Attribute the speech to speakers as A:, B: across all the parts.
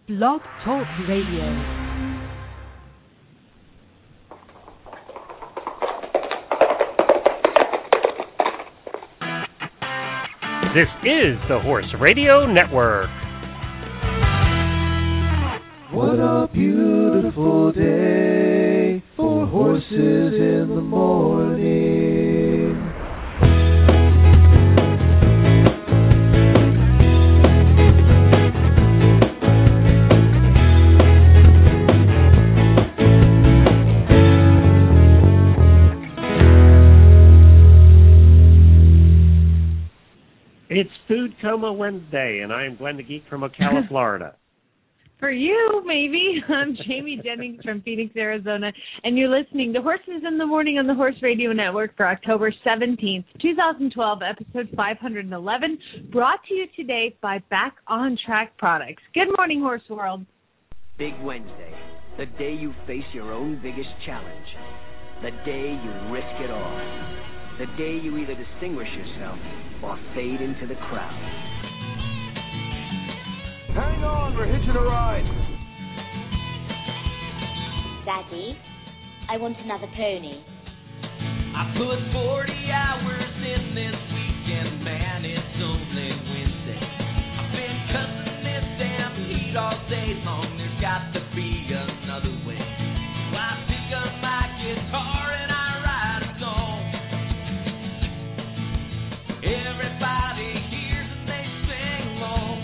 A: Blog Talk Radio.
B: This is the Horse Radio Network.
C: What a beautiful day for horses in the morning.
B: It's Food Coma Wednesday, and I am Glenn the Geek from Ocala, Florida.
D: For you, maybe. I'm Jamie Jennings from Phoenix, Arizona, and you're listening to Horses in the Morning on the Horse Radio Network for October 17th, 2012, episode 511, brought to you today by Back on Track Products. Good morning, Horse World.
E: Big Wednesday, the day you face your own biggest challenge, the day you risk it all. The day you either distinguish yourself or fade into the crowd.
C: Hang on, we're hitching a ride.
F: Daddy, I want another pony.
G: I put 40 hours in this weekend, man, it's only Wednesday. I've been cussing this damn heat all day long, there's got to be another way. So I pick up my guitar and I write a song. Everybody hears and they sing along.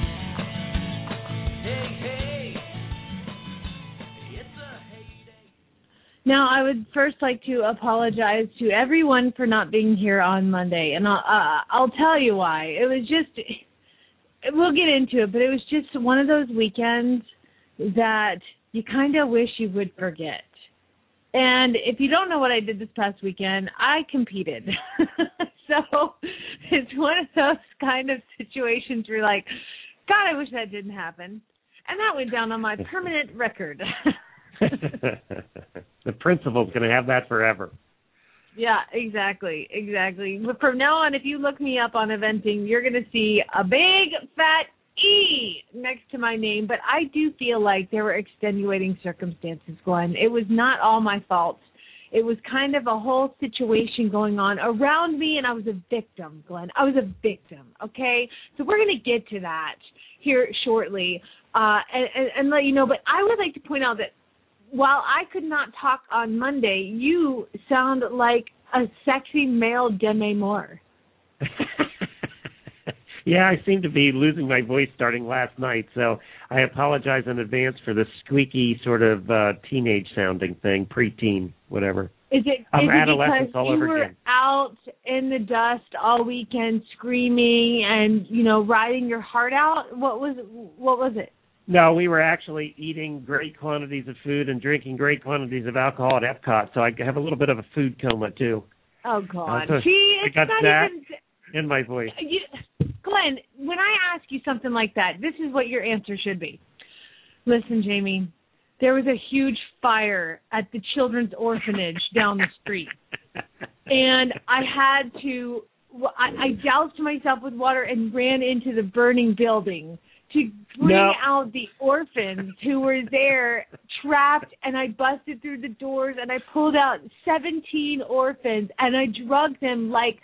G: Hey, hey, it's a heyday.
D: Now, I would first like to apologize to everyone for not being here on Monday, and I'll tell you why. It was just, we'll get into it, but it was just one of those weekends that you kind of wish you would forget. And if you don't know what I did this past weekend, I competed. So it's one of those kind of situations where you're like, God, I wish that didn't happen. And that went down on my permanent record.
B: The principal's going to have that forever.
D: Yeah, exactly. But from now on, if you look me up on eventing, you're going to see a big, fat E next to my name. But I do feel like there were extenuating circumstances, Glenn. It was not all my fault. It was kind of a whole situation going on around me, and I was a victim, Glenn. I was a victim, okay? So we're going to get to that here shortly and let you know. But I would like to point out that while I could not talk on Monday, you sound like a sexy male Demi Moore.
B: Yeah, I seem to be losing my voice starting last night, so I apologize in advance for the squeaky sort of teenage-sounding thing, preteen, whatever.
D: Is it
B: adolescence
D: because
B: all
D: you
B: over
D: were
B: again.
D: out in the dust all weekend screaming and, riding your heart out? What was it?
B: No, we were actually eating great quantities of food and drinking great quantities of alcohol at Epcot, so I have a little bit of a food coma, too.
D: Oh, God.
B: See,
D: it's
B: got
D: not
B: that
D: even...
B: in my voice.
D: Glenn, when I ask you something like that, this is what your answer should be. Listen, Jamie, there was a huge fire at the children's orphanage down the street. And I doused myself with water and ran into the burning building to bring out the orphans who were there trapped, and I busted through the doors and I pulled out 17 orphans and I drugged them like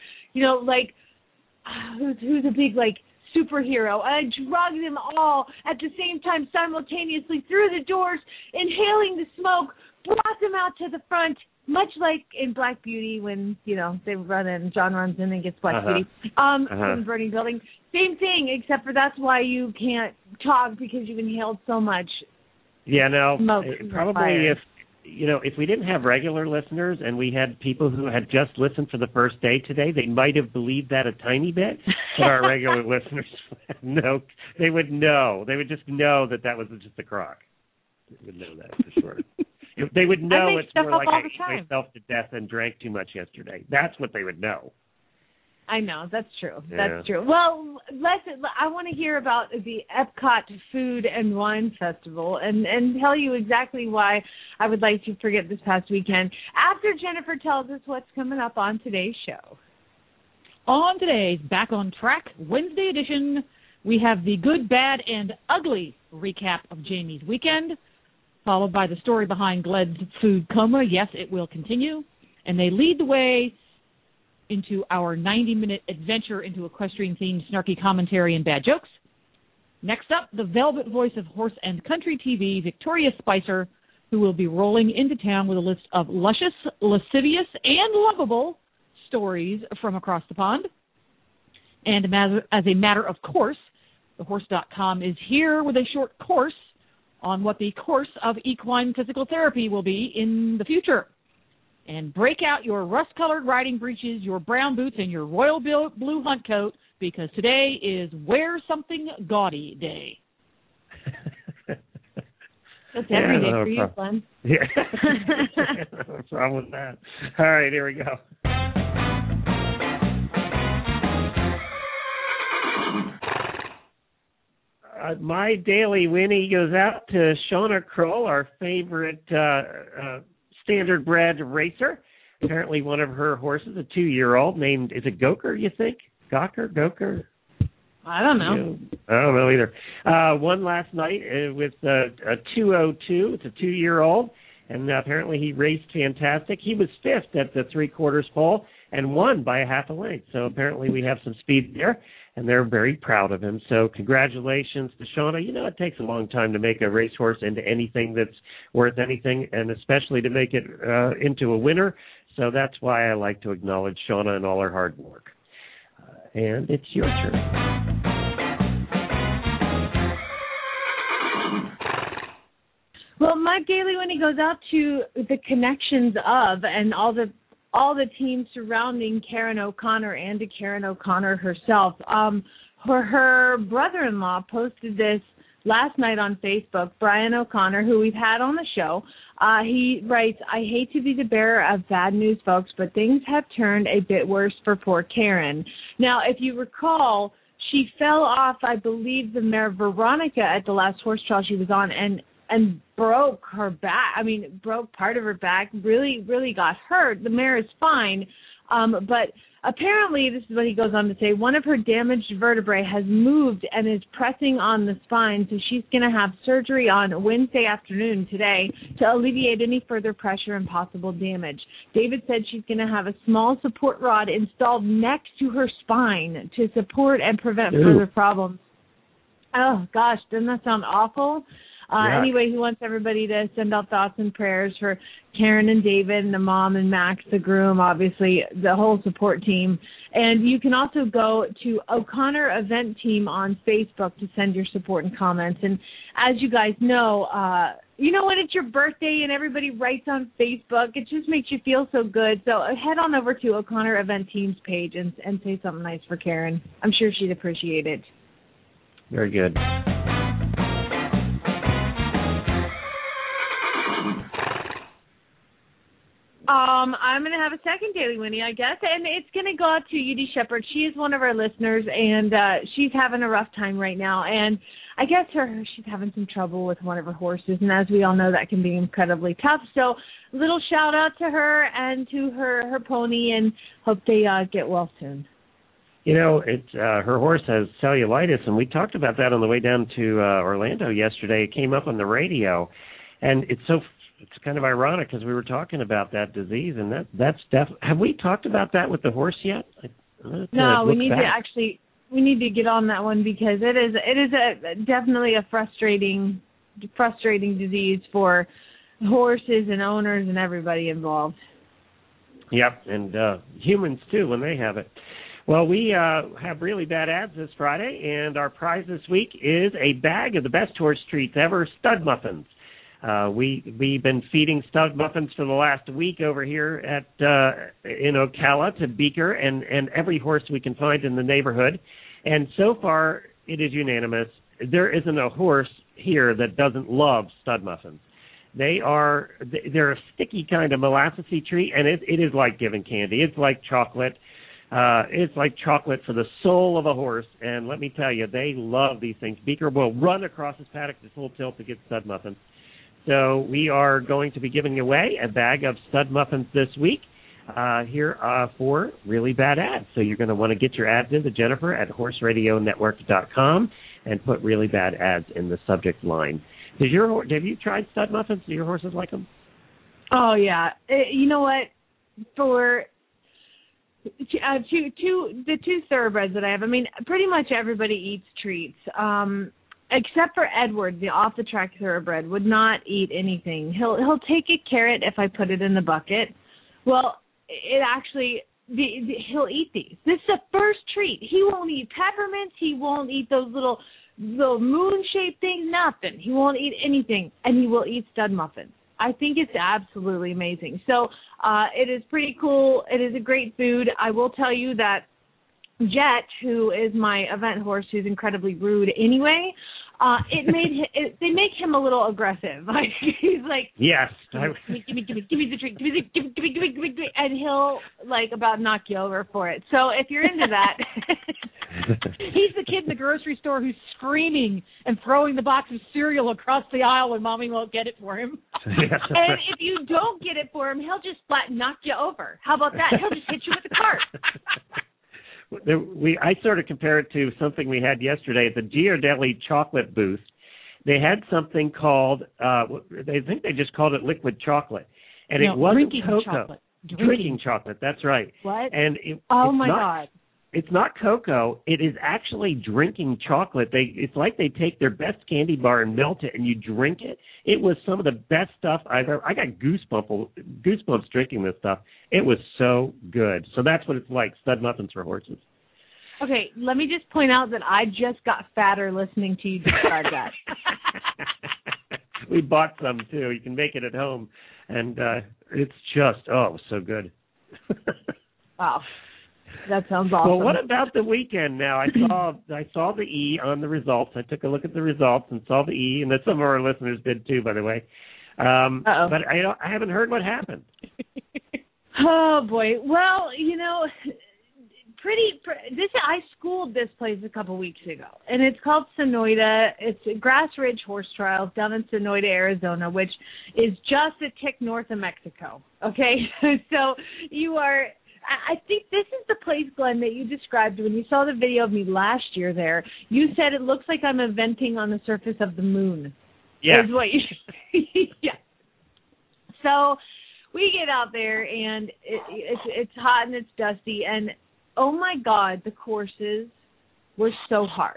D: who's a big superhero, and I drugged them all at the same time simultaneously through the doors, inhaling the smoke, brought them out to the front, much like in Black Beauty when, they run in, John runs in and gets Black Beauty from the burning building. Same thing, except for that's why you can't talk, because you've inhaled so much smoke.
B: Probably if we didn't have regular listeners and we had people who had just listened for the first day today, they might have believed that a tiny bit. But our regular listeners, no, they would know. They would just know that was just a crock. They would know that for sure. They would know it's more like I ate myself to death and drank too much yesterday. That's what they would know.
D: I know, that's true.
B: Yeah.
D: That's true. Well, I want to hear about the Epcot Food and Wine Festival and tell you exactly why I would like to forget this past weekend after Jennifer tells us what's coming up on today's show.
A: On today's Back on Track Wednesday edition,
H: We have the good, bad, and ugly recap of Jamie's weekend, followed by the story behind Gled's food coma. Yes, it will continue. And they lead the way into our 90-minute adventure into equestrian-themed snarky commentary and bad jokes. Next up, the velvet voice of Horse and Country TV, Victoria Spicer, who will be rolling into town with a list of luscious, lascivious, and lovable stories from across the pond. And as a matter of course, thehorse.com is here with a short course on what the course of equine physical therapy will be in the future. And break out your rust-colored riding breeches, your brown boots, and your royal blue hunt coat, because today is Wear Something Gaudy Day.
D: That's every day for you, Glenn.
B: Yeah. No problem with that. All right, here we go. My daily Winnie goes out to Shauna Kroll, our favorite standard bred racer. Apparently one of her horses, a 2-year-old named, is it Goker, you think? Goker?
D: I don't know.
B: I don't know either. Won last night with a 2:02. It's a 2-year-old, and apparently he raced fantastic. He was fifth at the 3/4 pole and won by a half a length. So apparently we have some speed there, and they're very proud of him. So congratulations to Shauna. You know, it takes a long time to make a racehorse into anything that's worth anything, and especially to make it into a winner. So that's why I like to acknowledge Shauna and all her hard work. And it's your turn.
D: Well, my daily Winnie goes out to the connections of and all the teams surrounding Karen O'Connor and to Karen O'Connor herself. Her brother-in-law posted this last night on Facebook, Brian O'Connor, who we've had on the show. He writes, "I hate to be the bearer of bad news, folks, but things have turned a bit worse for poor Karen." Now, if you recall, she fell off, I believe, the mare Veronica at the last horse trial she was on and broke her back. I mean, broke part of her back, really, really got hurt. The mare is fine. But apparently, this is what he goes on to say, one of her damaged vertebrae has moved and is pressing on the spine, so she's going to have surgery on Wednesday afternoon today to alleviate any further pressure and possible damage. David said she's going to have a small support rod installed next to her spine to support and prevent further problems. Oh, gosh, doesn't that sound awful? Anyway, he wants everybody to send out thoughts and prayers for Karen and David and the mom and Max, the groom, obviously, the whole support team. And you can also go to O'Connor Event Team on Facebook to send your support and comments. And as you guys know, when it's your birthday and everybody writes on Facebook, it just makes you feel so good. So head on over to O'Connor Event Team's page and say something nice for Karen. I'm sure she'd appreciate it.
B: Very good.
D: I'm going to have a second Daily Winnie, I guess, and it's going to go out to Edie Shepherd. She is one of our listeners, and she's having a rough time right now, and I guess she's having some trouble with one of her horses, and as we all know, that can be incredibly tough. So a little shout-out to her and to her pony, and hope they get well soon.
B: You know, her horse has cellulitis, and we talked about that on the way down to Orlando yesterday. It came up on the radio, and it's kind of ironic because we were talking about that disease, and that's have we talked about that with the horse yet?
D: No, we need to get on that one because it is definitely a frustrating disease for horses and owners and everybody involved.
B: Yep, and humans too when they have it. Well, we have really bad ads this Friday, and our prize this week is a bag of the best horse treats ever, stud muffins. We've been feeding stud muffins for the last week over here in Ocala to Beaker and every horse we can find in the neighborhood. And so far, it is unanimous. There isn't a horse here that doesn't love stud muffins. They're a sticky kind of molassesy treat, and it is like giving candy. It's like chocolate. It's like chocolate for the soul of a horse. And let me tell you, they love these things. Beaker will run across his paddock to full tilt to get stud muffins. So we are going to be giving away a bag of stud muffins this week. here for really bad ads. So you're going to want to get your ads into Jennifer at horseradionetwork.com and put really bad ads in the subject line. Have you tried stud muffins? Do your horses like them?
D: Oh, yeah. You know what? For the two thoroughbreds that I have, I mean, pretty much everybody eats treats, except for Edward, the off-the-track thoroughbred, would not eat anything. He'll take a carrot if I put it in the bucket. Well, it actually, he'll eat these. This is the first treat. He won't eat peppermints. He won't eat those little moon-shaped things, nothing. He won't eat anything, and he will eat stud muffins. I think it's absolutely amazing. So it is pretty cool. It is a great food. I will tell you that Jet, who is my event horse, who's incredibly rude anyway, they make him a little aggressive. Like he's like,
B: yes,
D: give me the treat, give me, and he'll like about knock you over for it. So if you're into that,
H: he's the kid in the grocery store who's screaming and throwing the box of cereal across the aisle when mommy won't get it for him. And if you don't get it for him, he'll just flat knock you over. How about that? He'll just hit you with the cart.
B: I sort of compare it to something we had yesterday at the Ghirardelli chocolate booth. They had something called, they think they just called it liquid chocolate. And it wasn't cocoa.
H: Chocolate.
B: Drinking chocolate, that's right.
D: What?
B: And
D: God.
B: It's not cocoa. It is actually drinking chocolate. It's like they take their best candy bar and melt it, and you drink it. It was some of the best stuff I've ever. I got goosebumps drinking this stuff. It was so good. So that's what it's like. Stud muffins for horses.
D: Okay, let me just point out that I just got fatter listening to you describe that.
B: We bought some too. You can make it at home, and it's just so good.
D: Wow. That sounds awesome.
B: Well, what about the weekend now? I saw the E on the results. I took a look at the results and saw the E, and that some of our listeners did too, by the way. But I haven't heard what happened.
D: Oh boy. Well, I schooled this place a couple weeks ago, and it's called Sonoyta. It's Grass Ridge Horse Trials down in Sonoyta, Arizona, which is just a tick north of Mexico. Okay, so you are. I think this is the place, Glenn, that you described when you saw the video of me last year there. You said it looks like I'm eventing on the surface of the moon.
B: Yeah.
D: Yeah. So we get out there, and it's hot and it's dusty, and oh, my God, the courses were so hard.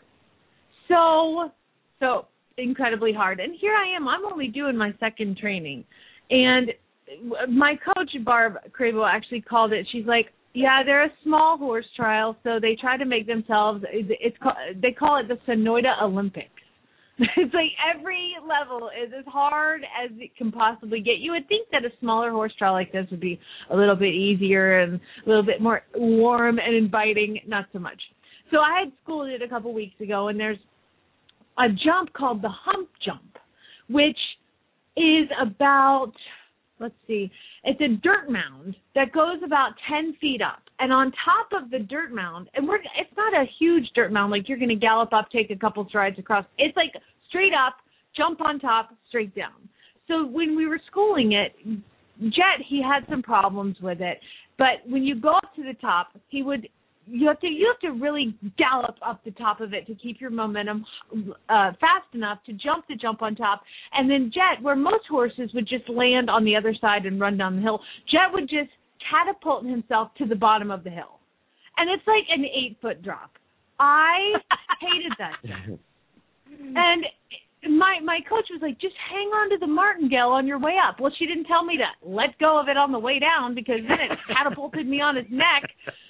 D: So incredibly hard. And here I am. I'm only doing my second training. And my coach, Barb Cravo, actually called it. She's like, yeah, they're a small horse trial, so they try to make themselves, they call it the Sonoyta Olympics. It's like every level is as hard as it can possibly get. You would think that a smaller horse trial like this would be a little bit easier and a little bit more warm and inviting, not so much. So I had schooled it a couple weeks ago, and there's a jump called the hump jump, which is about, let's see, it's a dirt mound that goes about 10 feet up. And on top of the dirt mound, and it's not a huge dirt mound, like you're going to gallop up, take a couple strides across. It's like straight up, jump on top, straight down. So when we were schooling it, Jet, he had some problems with it. But when you go up to the top, you have to really gallop up the top of it to keep your momentum fast enough to jump on top. And then Jet, where most horses would just land on the other side and run down the hill, Jet would just catapult himself to the bottom of the hill. And it's like an 8-foot drop. I hated that. And my coach was like, just hang on to the martingale on your way up. Well, she didn't tell me to let go of it on the way down, because then it catapulted me on his neck.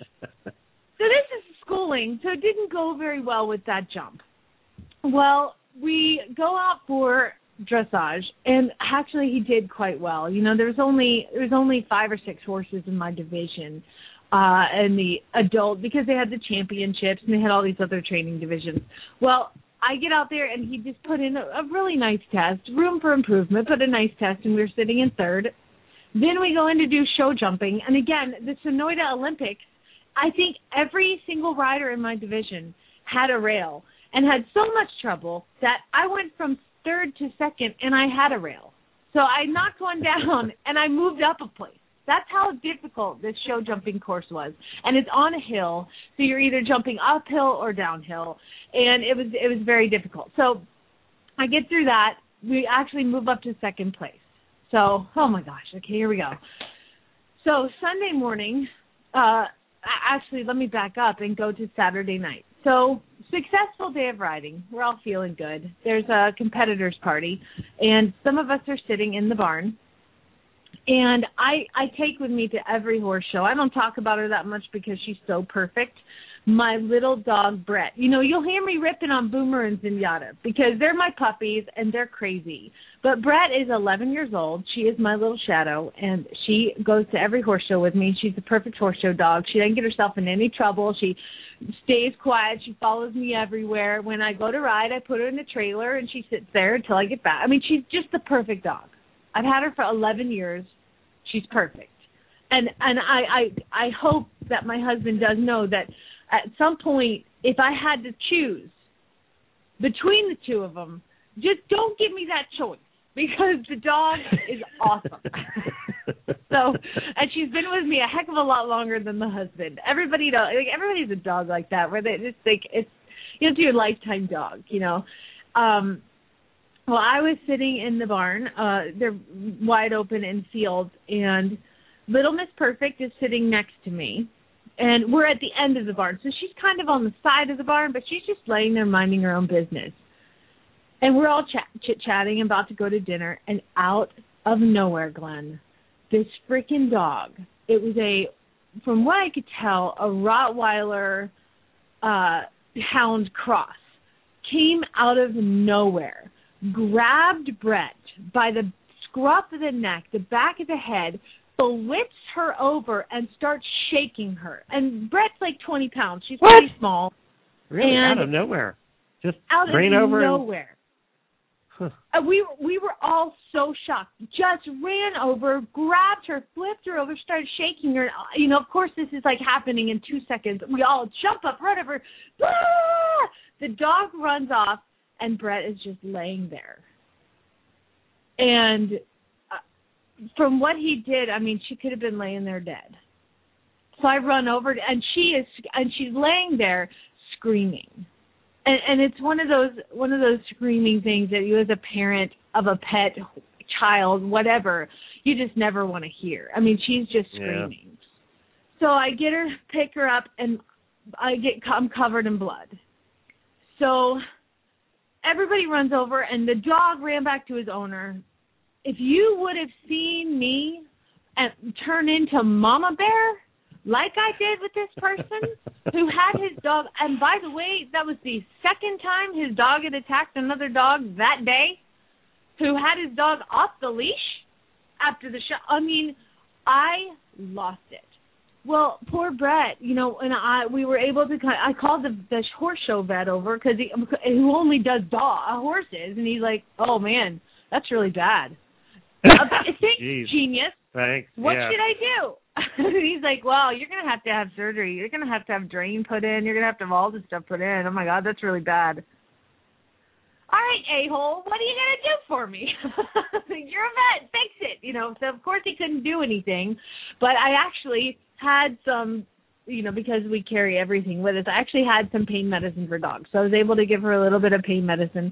D: So this is schooling, so it didn't go very well with that jump. Well, we go out for dressage, and actually he did quite well. There's only 5 or 6 horses in my division, and the adult, because they had the championships and they had all these other training divisions. Well, I get out there, and he just put in a really nice test, room for improvement, but a nice test, and we were sitting in third. Then we go in to do show jumping, and again, the Sonoyta Olympics, I think every single rider in my division had a rail and had so much trouble that I went from third to second, and I had a rail. So I knocked one down, and I moved up a place. That's how difficult this show jumping course was. And it's on a hill, so you're either jumping uphill or downhill. And it was very difficult. So I get through that. We actually move up to second place. So, oh my gosh, okay, here we go. So Sunday morning, actually, let me back up and go to Saturday night. So successful day of riding. We're all feeling good. There's a competitors party, and some of us are sitting in the barn. And I take with me to every horse show. I don't talk about her that much because she's so perfect. My little dog, Brett. You know, you'll hear me ripping on Boomer and Zenyatta because they're my puppies and they're crazy. But Brett is 11 years old. She is my little shadow, and she goes to every horse show with me. She's a perfect horse show dog. She doesn't get herself in any trouble. She stays quiet. She follows me everywhere. When I go to ride, I put her in the trailer, and she sits there until I get back. I mean, she's just the perfect dog. I've had her for 11 years. She's perfect. And I hope that my husband does know that at some point, if I had to choose between the two of them, just don't give me that choice because the dog is awesome. So, and she's been with me a heck of a lot longer than the husband. Everybody knows, like, everybody's a dog like that, where they just think it's, you know, it's your lifetime dog, you know. Well, I was sitting in the barn. They're wide open in fields, and Little Miss Perfect is sitting next to me. And we're at the end of the barn, so she's kind of on the side of the barn, but she's just laying there minding her own business. And we're all chit-chatting, about to go to dinner, and out of nowhere, Glenn, this freaking dog, it was from what I could tell, a Rottweiler hound cross, came out of nowhere, grabbed Brett by the scruff of the neck, the back of the head, flips her over and starts shaking her. And Brett's like 20 pounds. She's pretty small.
B: Really?
D: And
B: out of nowhere? Just
D: out of
B: over
D: nowhere.
B: Huh.
D: We were all so shocked. Just ran over, grabbed her, flipped her over, started shaking her. You know, of course, this is like happening in 2 seconds. We all jump up, run over. Ah! The dog runs off, and Brett is just laying there. And from what he did, I mean, she could have been laying there dead. So I run over, and she's laying there screaming. And it's one of those screaming things that you, as a parent of a pet child, whatever, you just never want to hear. I mean, she's just screaming. Yeah. So I get her, pick her up, and I'm covered in blood. So everybody runs over, and the dog ran back to his owner. If you would have seen me turn into Mama Bear, like I did with this person who had his dog, and by the way, that was the second time his dog had attacked another dog that day, who had his dog off the leash after the show. I mean, I lost it. Well, poor Brett, you know, and we were able to. I called the horse show vet over who only does horses, and he's like, "Oh man, that's really bad." Thanks, genius.
B: Thanks.
D: What should I do? He's like, well, you're going to have surgery. You're going to have drain put in. You're going to have all this stuff put in. Oh, my God, that's really bad. All right, a-hole, what are you going to do for me? You're a vet. Fix it. You know, so, of course, he couldn't do anything. But I actually had some, you know, because we carry everything with us, I actually had some pain medicine for dogs. So I was able to give her a little bit of pain medicine.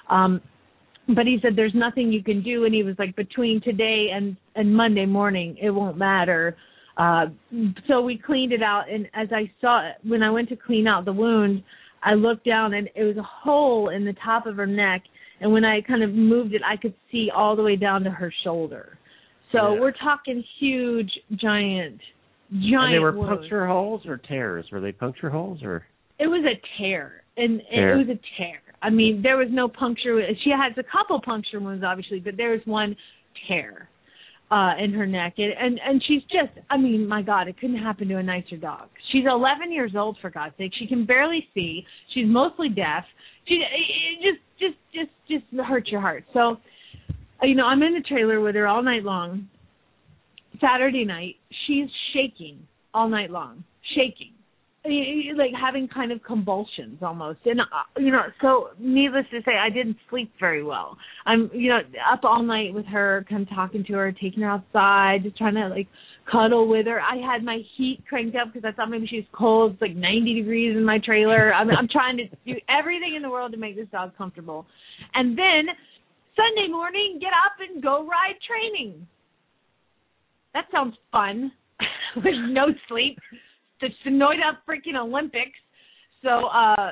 D: But he said there's nothing you can do, and he was like, between today and Monday morning, it won't matter. So we cleaned it out, and as I saw it, when I went to clean out the wound, I looked down, and it was a hole in the top of her neck, and when I kind of moved it, I could see all the way down to her shoulder. So we're talking huge, giant
B: And they were
D: wounds.
B: puncture holes or tears? Were they puncture holes or?
D: It was a tear, and it was a tear. I mean, there was no puncture. She has a couple puncture wounds, obviously, but there was one tear in her neck. And she's just, I mean, my God, it couldn't happen to a nicer dog. She's 11 years old, for God's sake. She can barely see. She's mostly deaf. It just hurts your heart. So, you know, I'm in the trailer with her all night long. Saturday night, she's shaking all night long, shaking. like having kind of convulsions almost. And, so needless to say, I didn't sleep very well. I'm, up all night with her, kind of talking to her, taking her outside, just trying to, like, cuddle with her. I had my heat cranked up because I thought maybe she was cold. It's like 90 degrees in my trailer. I'm trying to do everything in the world to make this dog comfortable. And then Sunday morning, get up and go ride training. That sounds fun. With no sleep. The Sonoida freaking Olympics. So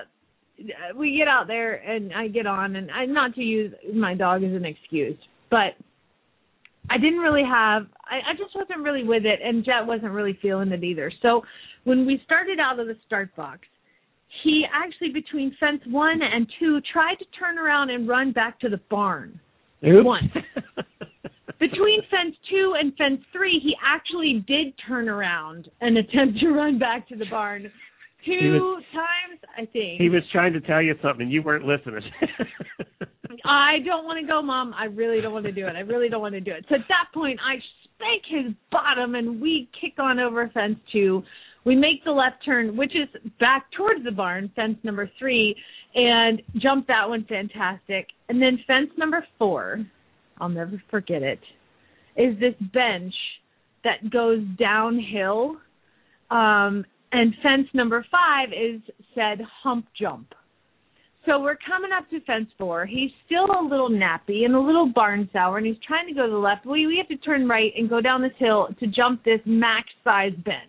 D: we get out there and I get on, and not to use my dog as an excuse, but I didn't really have, I just wasn't really with it, and Jet wasn't really feeling it either. So when we started out of the start box, he actually, between fence 1 and 2, tried to turn around and run back to the barn.
B: Oops.
D: Once. Between fence 2 and fence 3, he actually did turn around and attempt to run back to the barn two times, I think. He
B: was trying to tell you something. You weren't listening.
D: I don't want to go, Mom. I really don't want to do it. I really don't want to do it. So at that point, I spank his bottom, and we kick on over fence 2. We make the left turn, which is back towards the barn, fence number 3, and jump that one fantastic. And then fence number 4, I'll never forget it, is this bench that goes downhill. And fence number 5 is said hump jump. So we're coming up to fence 4. He's still a little nappy and a little barn sour, and he's trying to go to the left. We have to turn right and go down this hill to jump this max-size bench.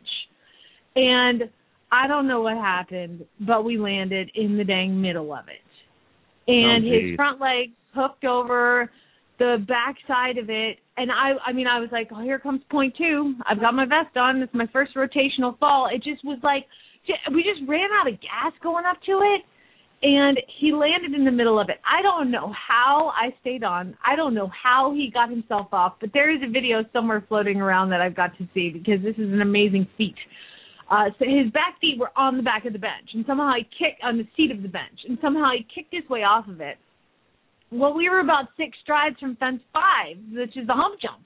D: And I don't know what happened, but we landed in the dang middle of it. And his front leg hooked over the back side of it. And I was like, oh, here comes point 2. I've got my vest on. This is my first rotational fall. It just was like, we just ran out of gas going up to it. And he landed in the middle of it. I don't know how I stayed on. I don't know how he got himself off. But there is a video somewhere floating around that I've got to see, because this is an amazing feat. So his back feet were on the back of the bench, and somehow he kicked on the seat of the bench, and somehow he kicked his way off of it. Well, we were about 6 strides from fence 5, which is the hump jump.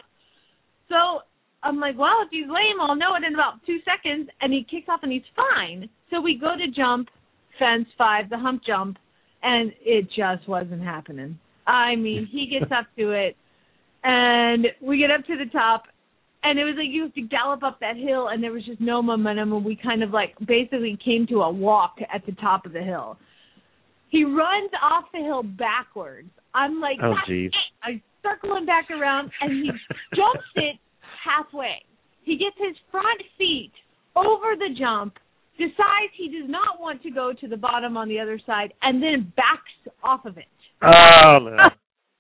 D: So I'm like, well, if he's lame, I'll know it in about 2 seconds. And he kicks off, and he's fine. So we go to jump fence 5, the hump jump, and it just wasn't happening. I mean, he gets up to it, and we get up to the top, and it was like you have to gallop up that hill, and there was just no momentum, and we kind of like basically came to a walk at the top of the hill. He runs off the hill backwards. I'm like,
B: oh, geez.
D: I circle him back around, and he jumps it halfway. He gets his front feet over the jump, decides he does not want to go to the bottom on the other side, and then backs off of it.
B: Oh, no.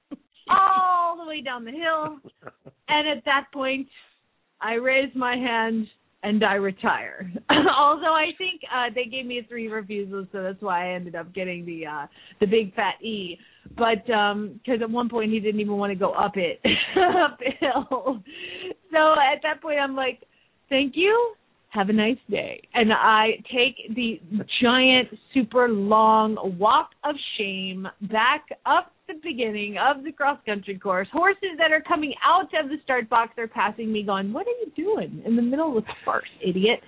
D: All the way down the hill. And at that point, I raise my hand and I retire. Although I think they gave me a 3 refusal, so that's why I ended up getting the big fat E. But because at one point he didn't even want to go up it, uphill. So at that point I'm like, thank you, have a nice day. And I take the giant, super long walk of shame back up the beginning of the cross-country course. Horses that are coming out of the start box are passing me going, what are you doing in the middle of the course, idiot?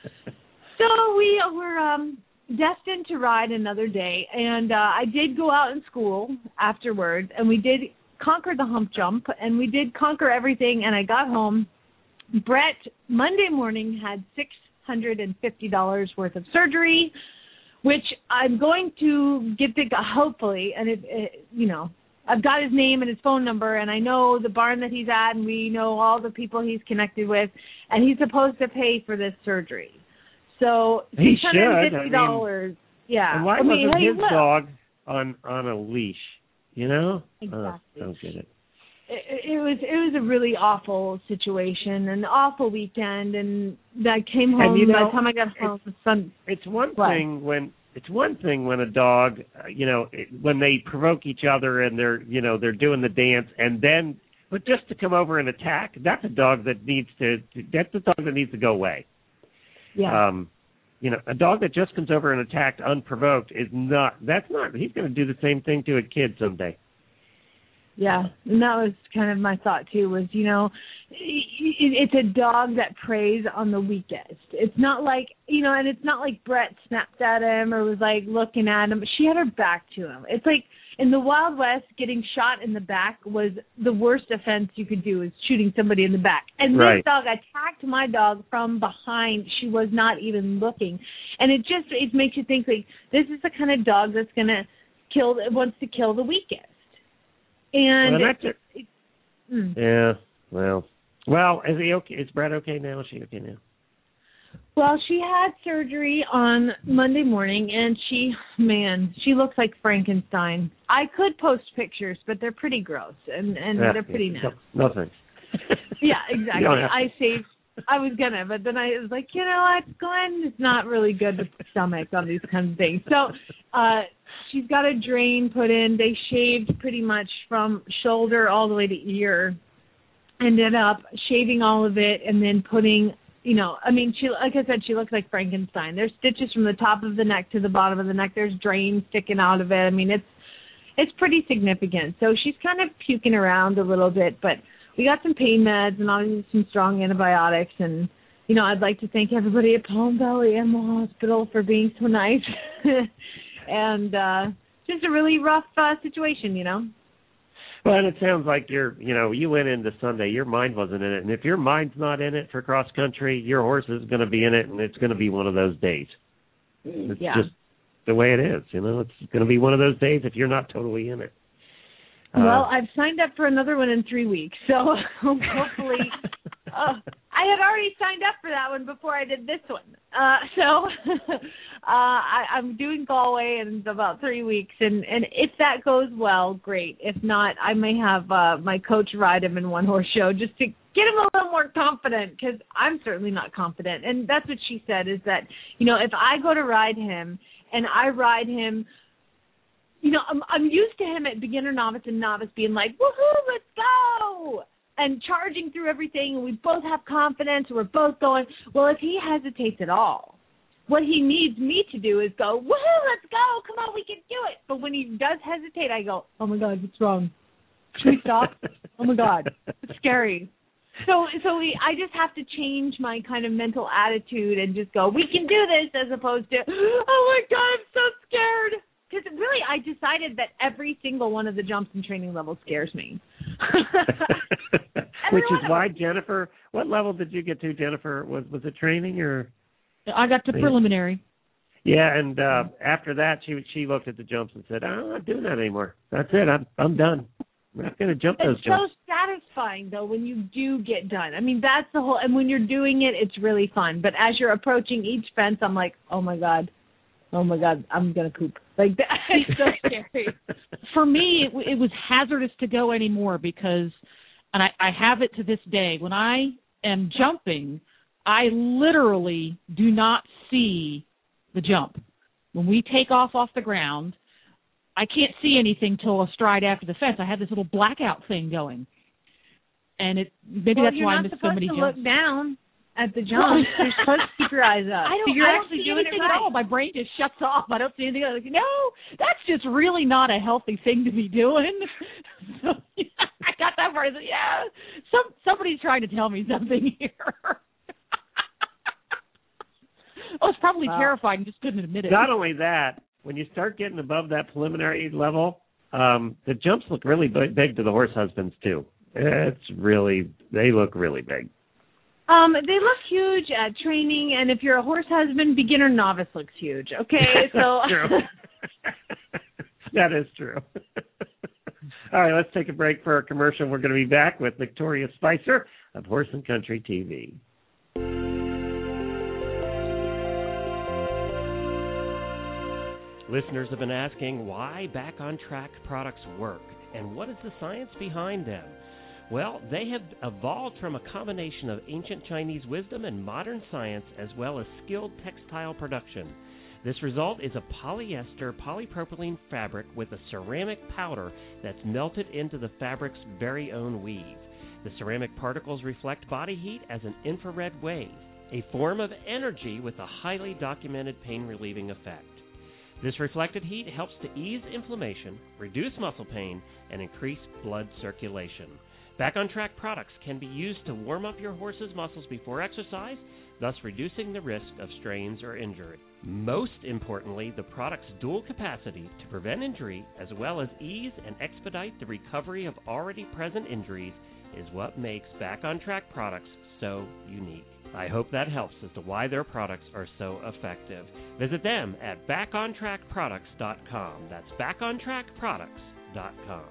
D: So we were destined to ride another day, and I did go out in school afterwards, and we did conquer the hump jump, and we did conquer everything, and I got home. Brett, Monday morning, had $650 worth of surgery, which I'm going to get the, hopefully, and I've got his name and his phone number, and I know the barn that he's at, and we know all the people he's connected with, and he's supposed to pay for this surgery. So
B: he
D: $650, yeah.
B: And why wasn't his dog on a leash? You know?
D: Exactly.
B: Don't get it.
D: It was a really awful situation, an awful weekend, and I came home.
B: And
D: by the time I got home, the sun.
B: It's one thing when a dog, when they provoke each other and they're doing the dance, and then, but just to come over and attack, that's a dog that needs to go away.
D: Yeah.
B: A dog that just comes over and attacks unprovoked he's going to do the same thing to a kid someday.
D: Yeah, and that was kind of my thought, too, was, it's a dog that preys on the weakest. It's not like, and it's not like Brett snapped at him or was like looking at him. She had her back to him. It's like in the Wild West, getting shot in the back was the worst offense you could do, is shooting somebody in the back. And this dog attacked my dog from behind. She was not even looking. And it makes you think, like, this is the kind of dog that's wants to kill the weakest. And
B: yeah, well, is he okay? Is Brett okay now? Is she okay now?
D: Well, she had surgery on Monday morning, and she looks like Frankenstein. I could post pictures, but they're pretty gross, and they're pretty nasty.
B: No thanks.
D: Yeah, exactly. I was gonna, but then I was like, you know what, Glenn is not really good with the stomach on these kinds of things. So she's got a drain put in. They shaved pretty much from shoulder all the way to ear. Ended up shaving all of it and then putting, she, like I said, she looks like Frankenstein. There's stitches from the top of the neck to the bottom of the neck. There's drains sticking out of it. I mean, it's pretty significant. So she's kind of puking around a little bit, but we got some pain meds and obviously some strong antibiotics. And, I'd like to thank everybody at Palm Valley Animal Hospital for being so nice. And just a really rough situation,
B: Well, and it sounds like you went into Sunday, your mind wasn't in it. And if your mind's not in it for cross country, your horse is going to be in it, and it's going to be one of those days. It's just the way it is, It's going to be one of those days if you're not totally in it.
D: Well, I've signed up for another one in 3 weeks, so hopefully I had already signed up for that one before I did this one. I'm doing Galway in about 3 weeks, and if that goes well, great. If not, I may have my coach ride him in one horse show just to get him a little more confident, because I'm certainly not confident. And that's what she said, is that, if I go to ride him and I ride him, I'm used to him at beginner, novice, and novice being like, woohoo, let's go, and charging through everything, and we both have confidence, and we're both going. Well, if he hesitates at all, what he needs me to do is go, woohoo, let's go, come on, we can do it. But when he does hesitate, I go, oh my God, what's wrong? Should we stop? Oh my God, it's scary. So I just have to change my kind of mental attitude and just go, we can do this, as opposed to, oh my God, I'm so scared. Because really, I decided that every single one of the jumps and training levels scares me.
B: Which is why, Jennifer, what level did you get to, Jennifer? Was it training or?
H: I got to preliminary.
B: Yeah, and after that, she looked at the jumps and said, I'm not doing that anymore. That's it. I'm done. I'm not going to jump those jumps.
D: It's so satisfying, though, when you do get done. I mean, that's the whole, and when you're doing it, it's really fun. But as you're approaching each fence, I'm like, oh my God, I'm going to poop. Like, that is so scary.
H: For me, it was hazardous to go anymore because, and I have it to this day, when I am jumping, I literally do not see the jump. When we take off the ground, I can't see anything till a stride after the fence. I have this little blackout thing going. And maybe that's why I missed so many jumps.
D: You're not supposed to look down at the jump. You're supposed to keep your eyes up.
H: You're actually doing it right. At all. My brain just shuts off. I don't see anything. I'm like, no, that's just really not a healthy thing to be doing. So, I got that part. Somebody's trying to tell me something here. It's probably terrifying. Just couldn't admit it.
B: Not only that, when you start getting above that preliminary level, the jumps look really big to the horse husbands too. They look really big.
D: They look huge at training, and if you're a horse husband, beginner novice looks huge. Okay, so
B: that is true. All right, let's take a break for a commercial. We're going to be back with Victoria Spicer of Horse and Country TV. Listeners have been asking why Back on Track products work and what is the science behind them. Well, they have evolved from a combination of ancient Chinese wisdom and modern science, as well as skilled textile production. This result is a polyester polypropylene fabric with a ceramic powder that's melted into the fabric's very own weave. The ceramic particles reflect body heat as an infrared wave, a form of energy with a highly documented pain-relieving effect. This reflected heat helps to ease inflammation, reduce muscle pain, and increase blood circulation. Back on Track products can be used to warm up your horse's muscles before exercise, thus reducing the risk of strains or injury. Most importantly, the product's dual capacity to prevent injury as well as ease and expedite the recovery of already present injuries is what makes Back on Track products so unique. I hope that helps as to why their products are so effective. Visit them at backontrackproducts.com. That's backontrackproducts.com.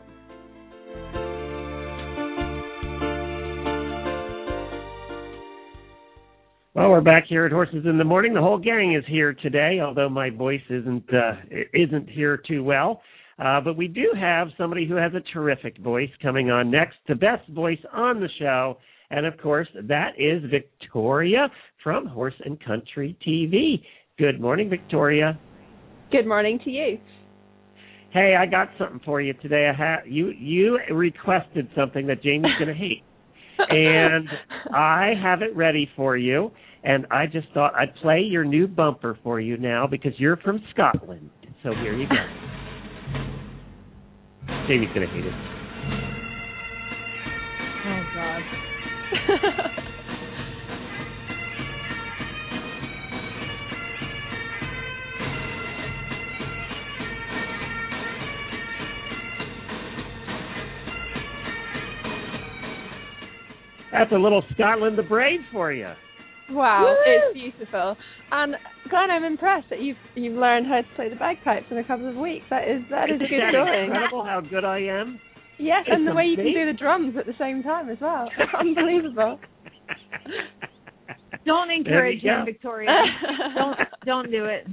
B: Well, we're back here at Horses in the Morning. The whole gang is here today, although my voice isn't here too well. But we do have somebody who has a terrific voice coming on next, the best voice on the show. And, of course, that is Victoria from Horse and Country TV. Good morning, Victoria.
I: Good morning to you.
B: Hey, I got something for you today. You requested something that Jamie's going to hate. And I have it ready for you. And I just thought I'd play your new bumper for you now because you're from Scotland. So here you go. Jamie's going to hate it.
I: Oh, God.
B: That's a little Scotland the Brave for you.
I: Wow,
B: Woo!
I: It's beautiful. And Glenn, I'm impressed that you've learned how to play the bagpipes in a couple of weeks. That is good going.
B: Incredible how good I am.
I: Yes,
B: It's
I: and the way you can
B: amazing.
I: do the drums at the same time as well. Unbelievable.
D: Don't encourage
B: There you
D: him,
B: go.
D: Victoria. Don't do it.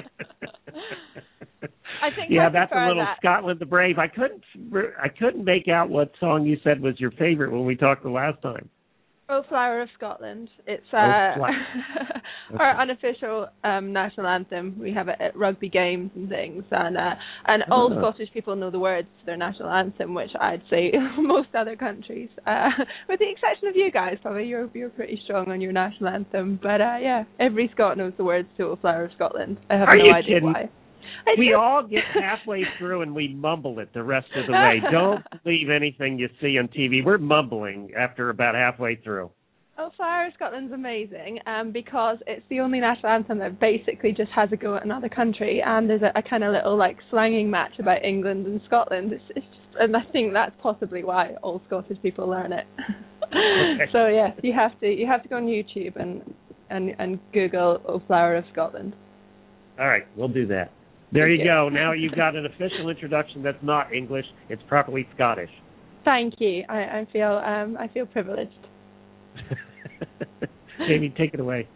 I: I think
B: Yeah,
I: I
B: that's a
I: prefer
B: little
I: that.
B: Scotland the Brave. I couldn't make out what song you said was your favorite when we talked the last time.
I: Oh, Flower of Scotland. It's
B: Flower.
I: our unofficial national anthem. We have it at rugby games and things, and all Scottish people know the words to their national anthem, which I'd say most other countries, with the exception of you guys, probably you're pretty strong on your national anthem. But yeah, every Scot knows the words to Oh, Flower of Scotland. I have
B: Are
I: no
B: you
I: idea
B: kidding?
I: why.
B: We all get halfway through and we mumble it the rest of the way. Don't believe anything you see on TV. We're mumbling after about halfway through.
I: Oh, Flower of Scotland's amazing because it's the only national anthem that basically just has a go at another country, and there's a kind of little like slanging match about England and Scotland. It's just, and I think that's possibly why all Scottish people learn it.
B: Okay.
I: So yeah, you have to go on YouTube and Google Oh, Flower of Scotland.
B: All right, we'll do that. There you go. Now you've got an official introduction that's not English. It's properly Scottish.
I: Thank you. I feel privileged.
B: Jamie, take it away.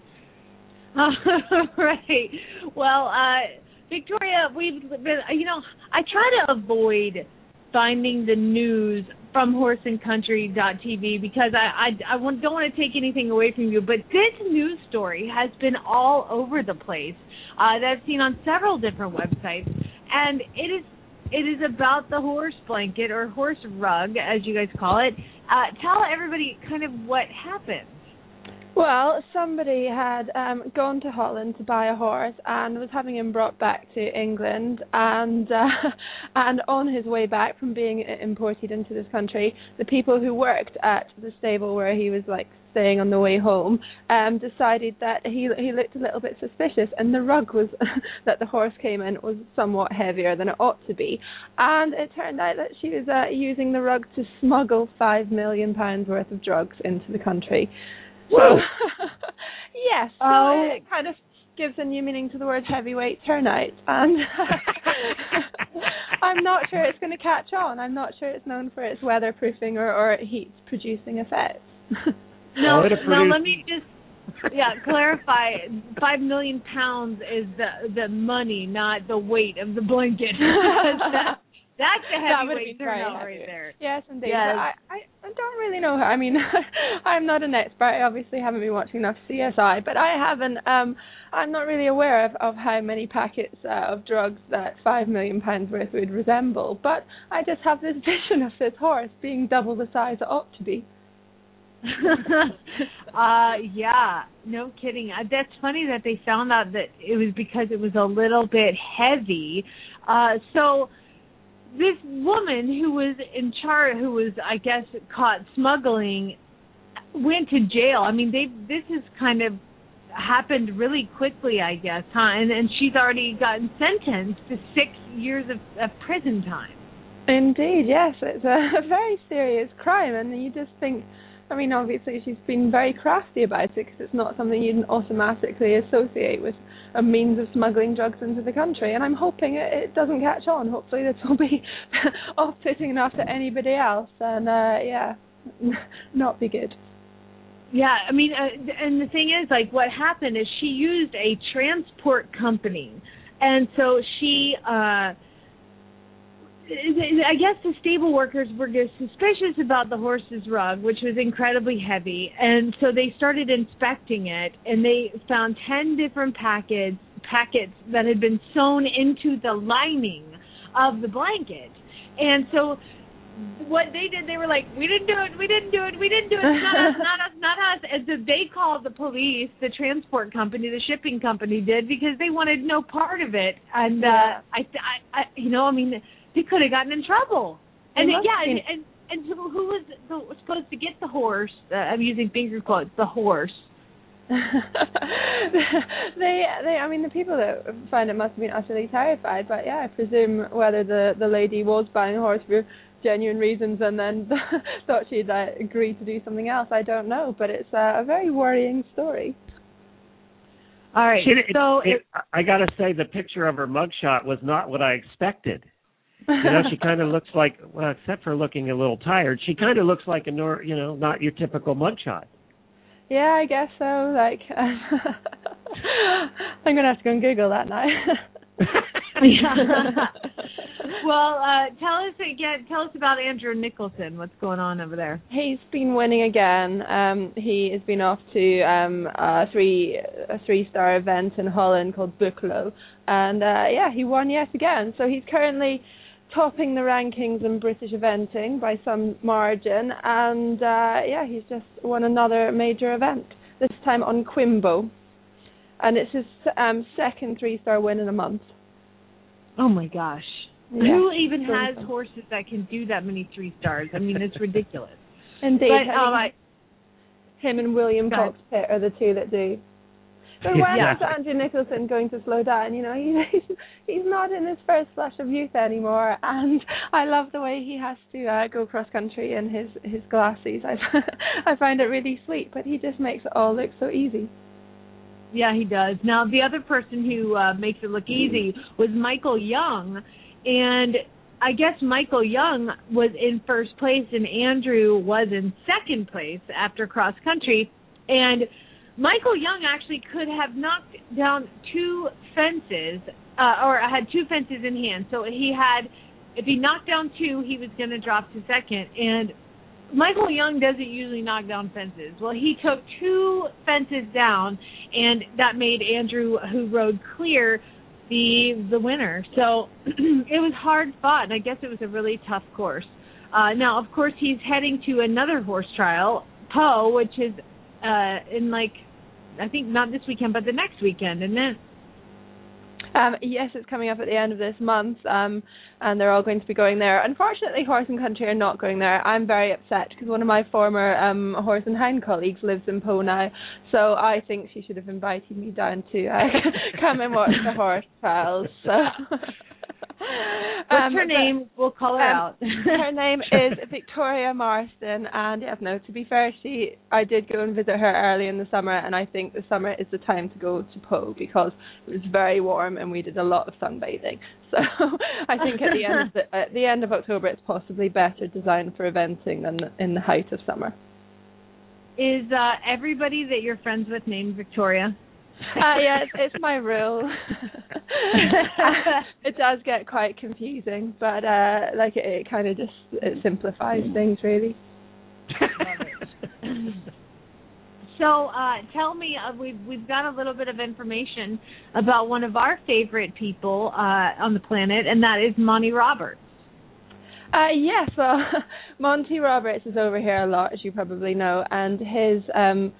D: Right. Well, Victoria, we've been, I try to avoid finding the news from horseandcountry.tv because I don't want to take anything away from you, but this news story has been all over the place that I've seen on several different websites, and it is about the horse blanket or horse rug, as you guys call it. Tell everybody kind of what happened.
I: Well, somebody had gone to Holland to buy a horse and was having him brought back to England, and on his way back from being imported into this country, the people who worked at the stable where he was like staying on the way home decided that he looked a little bit suspicious, and the rug was that the horse came in was somewhat heavier than it ought to be, and it turned out that she was using the rug to smuggle £5 million worth of drugs into the country. So, yes, so it kind of gives a new meaning to the word heavyweight turnout, and I'm not sure it's going to catch on. I'm not sure it's known for its weatherproofing or heat-producing effects.
D: No, let me just clarify. £5 million is the money, not the weight of the blanket. That's a heavyweight turnout right there.
I: Yes, indeed.
D: Yes.
I: But I don't really know. I mean, I'm not an expert. I obviously haven't been watching enough CSI, but I haven't. I'm not really aware of how many packets of drugs that £5 million worth would resemble. But I just have this vision of this horse being double the size it ought to be.
D: Yeah, no kidding. That's funny that they found out that it was because it was a little bit heavy. So this woman who was in charge, who was, I guess, caught smuggling, went to jail. I mean, this has kind of happened really quickly, I guess, huh? And she's already gotten sentenced to 6 years of prison time.
I: Indeed, yes. It's a very serious crime, and you just think, I mean, obviously she's been very crafty about it, because it's not something you'd automatically associate with a means of smuggling drugs into the country, and I'm hoping it doesn't catch on. Hopefully this will be off-putting enough to anybody else, and not be good.
D: Yeah, I mean, and the thing is, like, what happened is she used a transport company, and so she, I guess the stable workers were just suspicious about the horse's rug, which was incredibly heavy, and so they started inspecting it, and they found 10 different packets that had been sewn into the lining of the blanket. And so what they did, they were like, we didn't do it, not us. And so they called the police, the transport company, the shipping company did, because they wanted no part of it. And I mean, they could have gotten in trouble. And and so who was supposed to get the horse? I'm using finger quotes, the horse.
I: I mean, the people that found it must have been utterly terrified. But yeah, I presume whether the lady was buying a horse for genuine reasons and then thought she'd agreed to do something else, I don't know. But it's a very worrying story.
D: All right.
B: I got to say, the picture of her mugshot was not what I expected. You know, she kind of looks like, well, except for looking a little tired, she kind of looks like not your typical mugshot.
I: Yeah, I guess so. Like, I'm gonna have to go and Google that now.
D: Well, tell us about Andrew Nicholson. What's going on over there?
I: He's been winning again. He has been off to a three-star event in Holland called Boekelo, and he won yet again. So he's currently topping the rankings in British eventing by some margin, and he's just won another major event, this time on Quimbo, and it's his second 3-star win in a month.
D: Oh my gosh. Yeah. Who even has horses that can do that many 3 stars? I mean, it's ridiculous.
I: Indeed. Him and William Cox-Pitt are the two that do. But when is Andrew Nicholson going to slow down? You know, he's not in his first flush of youth anymore, and I love the way he has to go cross country in his glasses. I find it really sweet, but he just makes it all look so easy.
D: Yeah, he does. Now, the other person who makes it look easy was Michael Young, and I guess Michael Young was in first place, and Andrew was in second place after cross country, and Michael Young actually could have knocked down 2 fences, or had 2 fences in hand. So if he knocked down 2, he was going to drop to second. And Michael Young doesn't usually knock down fences. Well, he took 2 fences down, and that made Andrew, who rode clear, the winner. So it was hard fought, and I guess it was a really tough course. Now, of course, he's heading to another horse trial, Pau, which is in I think not this weekend, but the next weekend, isn't it?
I: Yes, it's coming up at the end of this month, and they're all going to be going there. Unfortunately, Horse and Country are not going there. I'm very upset because one of my former Horse and Hound colleagues lives in Pau now, so I think she should have invited me down to come and watch the horse trials. So.
D: What's her name? We'll call her out.
I: Her name is Victoria Marston, and to be fair, I did go and visit her early in the summer, and I think the summer is the time to go to Pau because it was very warm and we did a lot of sunbathing. So I think at the end of October, it's possibly better designed for eventing than in the height of summer.
D: Is everybody that you're friends with named Victoria?
I: Yeah, it's my rule. It does get quite confusing, but it kind of just simplifies things, really.
D: So tell me, we've got a little bit of information about one of our favorite people on the planet, and that is Monty Roberts.
I: Yes, well, Monty Roberts is over here a lot, as you probably know, and his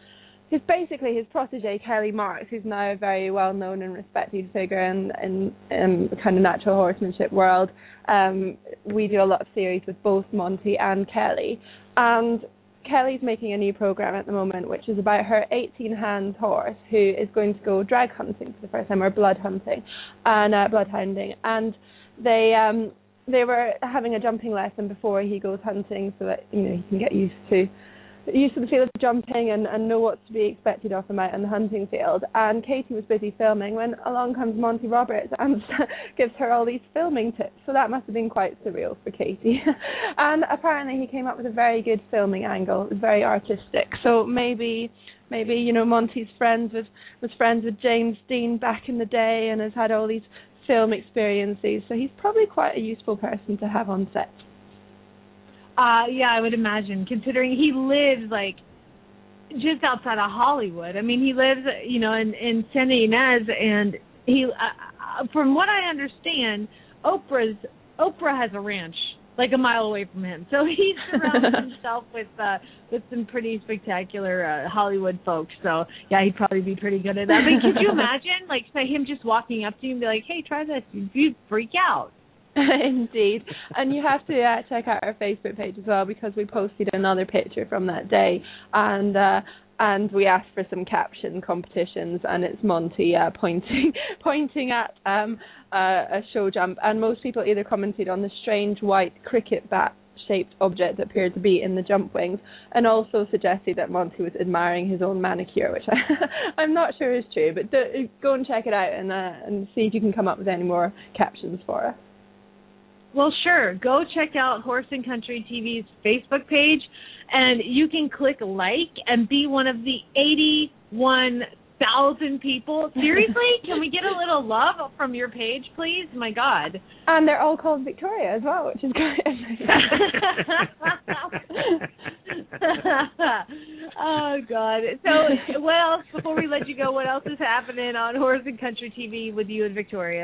I: basically his protege, Kelly Marks, who's now a very well-known and respected figure in the kind of natural horsemanship world. We do a lot of series with both Monty and Kelly. And Kelly's making a new program at the moment, which is about her 18-hand horse who is going to go drag hunting for the first time, or blood hunting, and bloodhounding. And they were having a jumping lesson before he goes hunting, so that he can get used to the feel of jumping and know what's to be expected of him out in the hunting field. And Katie was busy filming when along comes Monty Roberts and gives her all these filming tips. So that must have been quite surreal for Katie. And apparently he came up with a very good filming angle. It was very artistic. So maybe Monty's was friends with James Dean back in the day and has had all these film experiences. So he's probably quite a useful person to have on set.
D: Yeah, I would imagine, considering he lives like just outside of Hollywood. I mean, he lives, in Santa Ynez, and he, from what I understand, Oprah has a ranch like a mile away from him. So he surrounds himself with some pretty spectacular Hollywood folks. So yeah, he'd probably be pretty good at that. I mean, could you imagine, like, say him just walking up to you and be like, "Hey, try this," you'd freak out.
I: Indeed. And you have to check out our Facebook page as well, because we posted another picture from that day, and we asked for some caption competitions, and it's Monty pointing at a show jump, and most people either commented on the strange white cricket bat shaped object that appeared to be in the jump wings, and also suggested that Monty was admiring his own manicure, which I'm not sure is true, but go and check it out and see if you can come up with any more captions for us.
D: Well, sure. Go check out Horse and Country TV's Facebook page, and you can click like and be one of the 81,000 people. Seriously? Can we get a little love from your page, please? My God.
I: And they're all called Victoria as well, which is great.
D: Oh, God. So what else, before we let you go, what else is happening on Horse and Country TV with you and Victoria?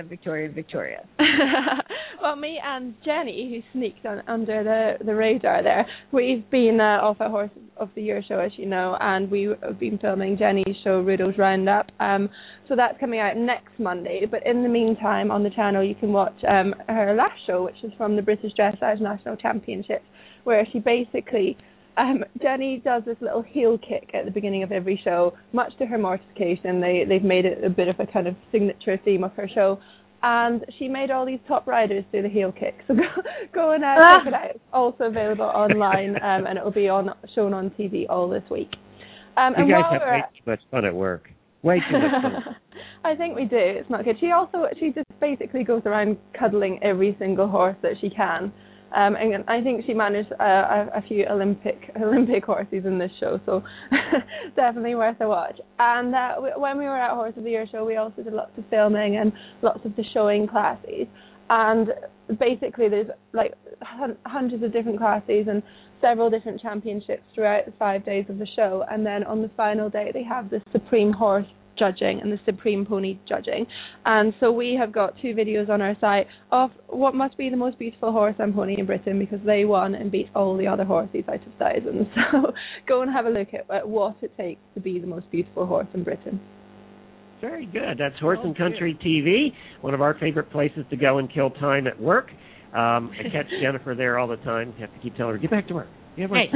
I: Well, me and Jenny, who sneaked under the radar there, we've been off at Horse of the Year show, as you know, and we've been filming Jenny's show, Rudolph's Roundup. So that's coming out next Monday. But in the meantime, on the channel, you can watch her last show, which is from the British Dressage National Championships, where she basically... Jenny does this little heel kick at the beginning of every show, much to her mortification. They've made it a bit of a kind of signature theme of her show. And she made all these top riders do the heel kick. So go and check it out. It's also available online, and it will be shown on TV all this week.
B: You guys have way too much fun at work. Way too much fun.
I: I think we do. It's not good. She just basically goes around cuddling every single horse that she can. And I think she managed a few Olympic horses in this show, so definitely worth a watch. And when we were at Horse of the Year show, we also did lots of filming and lots of the showing classes. And basically there's like hundreds of different classes and several different championships throughout the 5 days of the show. And then on the final day, they have the Supreme Horse judging and the Supreme Pony judging. And so we have got 2 videos on our site of what must be the most beautiful horse and pony in Britain, because they won and beat all the other horses out of thousands. So go and have a look at what it takes to be the most beautiful horse in Britain.
B: Very good. That's Horse and Country TV, one of our favorite places to go and kill time at work. I catch Jennifer there all the time. You have to keep telling her, get back to work. Hey.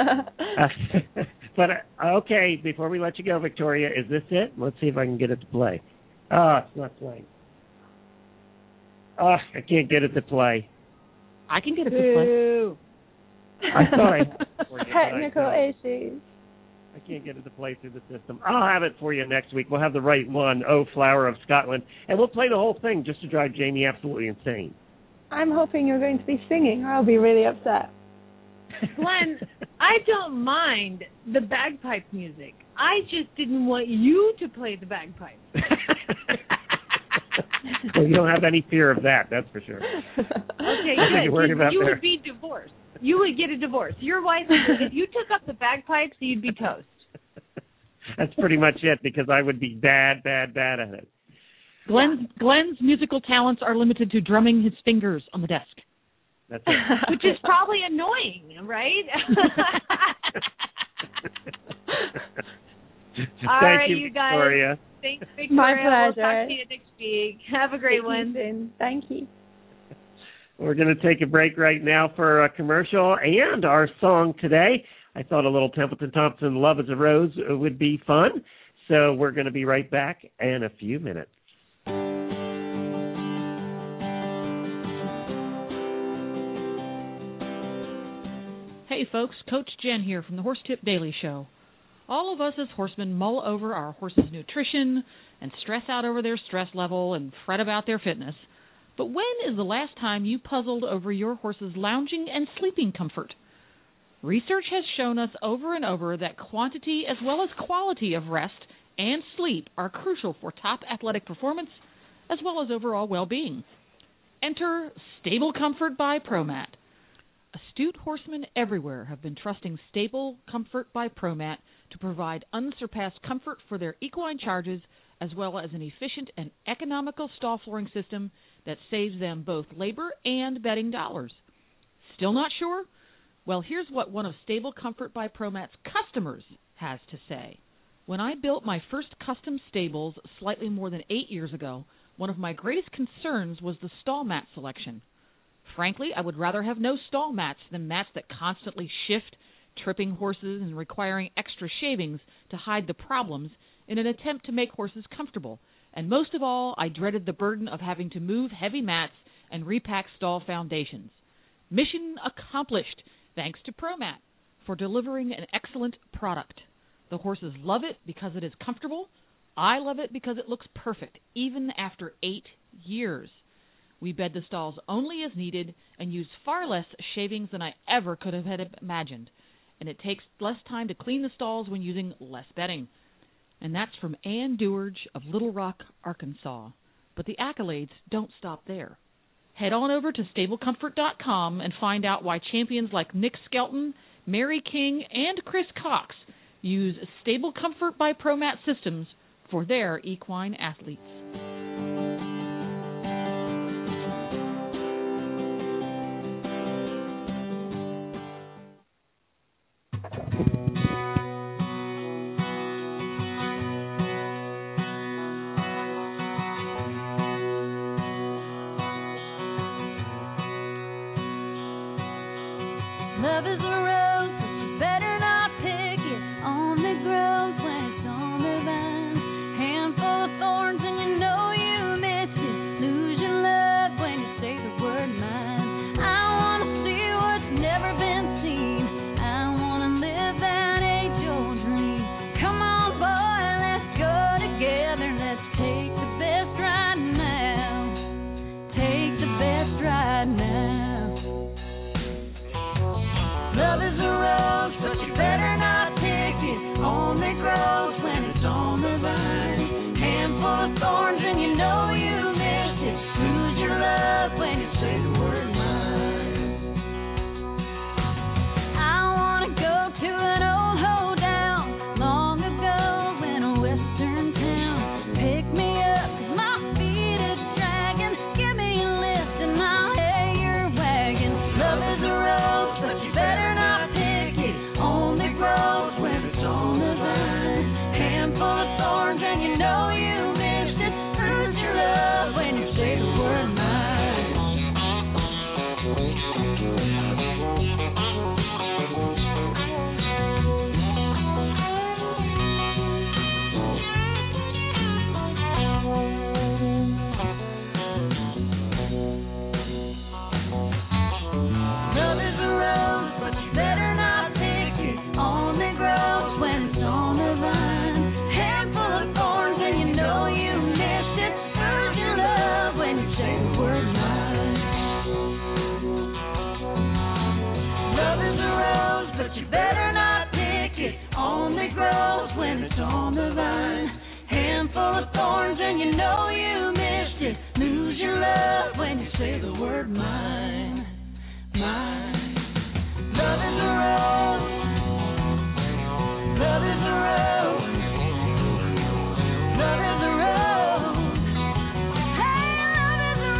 B: But, okay, before we let you go, Victoria, is this it? Let's see if I can get it to play. It's not playing. I can't get it to play.
H: I can get it to play.
B: I thought I had it for you.
I: Technical issues.
B: I can't get it to play through the system. I'll have it for you next week. We'll have the right one, Oh Flower of Scotland, and we'll play the whole thing just to drive Jamie absolutely insane.
I: I'm hoping you're going to be singing, or I'll be really upset.
D: Glenn, I don't mind the bagpipe music. I just didn't want you to play the bagpipes.
B: Well, you don't have any fear of that, that's for sure.
D: Okay, good. You would be divorced. You would get a divorce. Your wife, if you took up the bagpipes, you'd be toast.
B: That's pretty much it, because I would be bad at it.
H: Glenn's musical talents are limited to drumming his fingers on the desk.
B: That's it.
D: Which is probably annoying, right? All
B: Thank
D: right,
B: you,
D: guys.
B: Victoria.
D: Thanks, Victoria.
I: My
D: We'll
I: pleasure.
D: talk to you next week. Have a great one.
I: Soon. Thank you.
B: We're going to take a break right now for a commercial and our song today. I thought a little Templeton Thompson, Love is a Rose, would be fun. So we're going to be right back in a few minutes.
H: Hey folks, Coach Jen here from the Horse Tip Daily Show. All of us as horsemen mull over our horses' nutrition and stress out over their stress level and fret about their fitness. But when is the last time you puzzled over your horse's lounging and sleeping comfort? Research has shown us over and over that quantity as well as quality of rest and sleep are crucial for top athletic performance as well as overall well-being. Enter Stable Comfort by ProMat. Astute horsemen everywhere have been trusting Stable Comfort by ProMat to provide unsurpassed comfort for their equine charges as well as an efficient and economical stall flooring system that saves them both labor and bedding dollars. Still not sure? Well, here's what one of Stable Comfort by ProMat's customers has to say. When I built my first custom stables slightly more than 8 years ago, one of my greatest concerns was the stall mat selection. Frankly, I would rather have no stall mats than mats that constantly shift, tripping horses and requiring extra shavings to hide the problems in an attempt to make horses comfortable. And most of all, I dreaded the burden of having to move heavy mats and repack stall foundations. Mission accomplished, thanks to ProMat for delivering an excellent product. The horses love it because it is comfortable. I love it because it looks perfect, even after 8 years. We bed the stalls only as needed and use far less shavings than I ever could have had imagined. And it takes less time to clean the stalls when using less bedding. And that's from Ann Duerge of Little Rock, Arkansas. But the accolades don't stop there. Head on over to StableComfort.com and find out why champions like Nick Skelton, Mary King, and Chris Cox use Stable Comfort by ProMat systems for their equine athletes.
J: Love is a rose, but you better not pick it. Only grows when it's on the vine. Handful of thorns and you know you missed it. Lose your love when you say the word mine. I want to see what's never been seen. I want to live that age-old dream. Come on, boy, let's go together. Let's take the best right now. Take the best right now. Love is a rose, but you better not pick it. Only grows when it's on the vine. Handful of thorns and you know you missed it. Lose your love when you say the word mine. I want to go to an old hoedown long ago in a western town. Pick me up, 'cause my feet are dragging. Give me a lift and I'll hay your wagon. Love is a rose, but you better not pick it. Only grows when it's on the vine. Handful of thorns and you know you missed it. Lose your love when you say the word mine. Love is a rose, but you better not pick it. Only grows when it's on the vine. Handful of thorns and you know you missed it. Lose your love when you say the word mine. Love is a rose, but you better not pick it. Only grows when it's on the vine. Handful of thorns and you know you missed it. Lose your love when you say the word mine. Mine. Love is a rose. Love is a rose. Love is a rose. Hey, love is a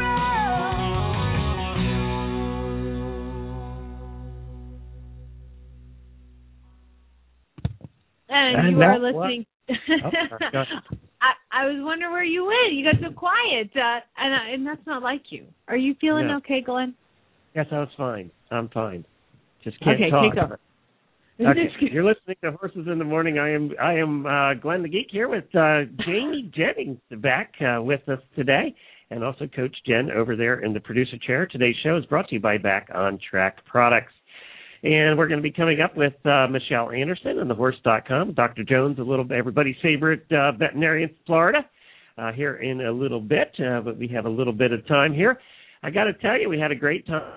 J: rose.
D: And you are listening I was wondering where you went. You got so quiet, and that's not like you. Are you feeling okay, Glenn?
B: Yes, I was fine. I'm fine. Just can't talk.
D: Okay, take over.
B: Okay. You're listening to Horses in the Morning. I am Glenn the Geek here with Jamie Jennings back with us today, and also Coach Jen over there in the producer chair. Today's show is brought to you by Back on Track Products. And we're going to be coming up with Michelle Anderson and thehorse.com, Dr. Jones, everybody's favorite veterinarian in Florida, here in a little bit, but we have a little bit of time here. I got to tell you, we had a great time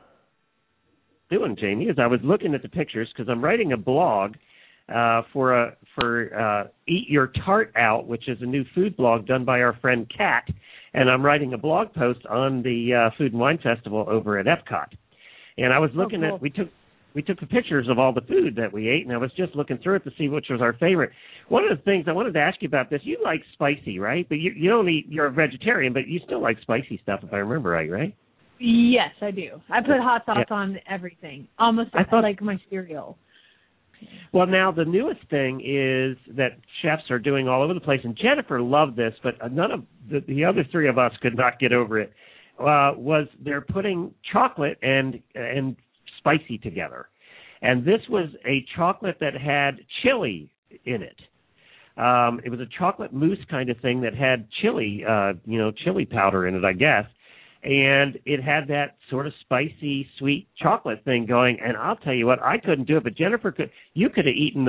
B: doing, Jamie, as I was looking at the pictures, because I'm writing a blog for Eat Your Tart Out, which is a new food blog done by our friend Kat, and I'm writing a blog post on the Food and Wine Festival over at Epcot. And I was looking at, we took the pictures of all the food that we ate, and I was just looking through it to see which was our favorite. One of the things I wanted to ask you about this, you like spicy, right? But you don't eat, you're a vegetarian, but you still like spicy stuff, if I remember right?
D: Yes, I do. I put hot sauce on everything, almost like my cereal.
B: Well, now the newest thing is that chefs are doing all over the place, and Jennifer loved this, but none of the other three of us could not get over it, was they're putting chocolate and spicy together. And this was a chocolate that had chili in it. It was a chocolate mousse kind of thing that had chili, chili powder in it, I guess. And it had that sort of spicy, sweet chocolate thing going. And I'll tell you what, I couldn't do it, but Jennifer could. You could have eaten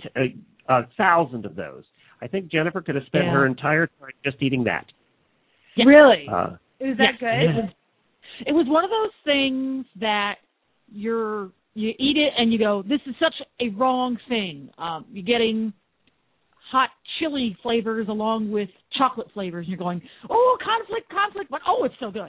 B: 1,000 of those. I think Jennifer could have spent her entire time just eating that.
D: Yeah. Really?
H: Is
D: that good?
H: It was one of those things that you eat it and you go, this is such a wrong thing. You're getting hot chili flavors along with chocolate flavors, and you're going, oh, conflict, but oh, it's so good.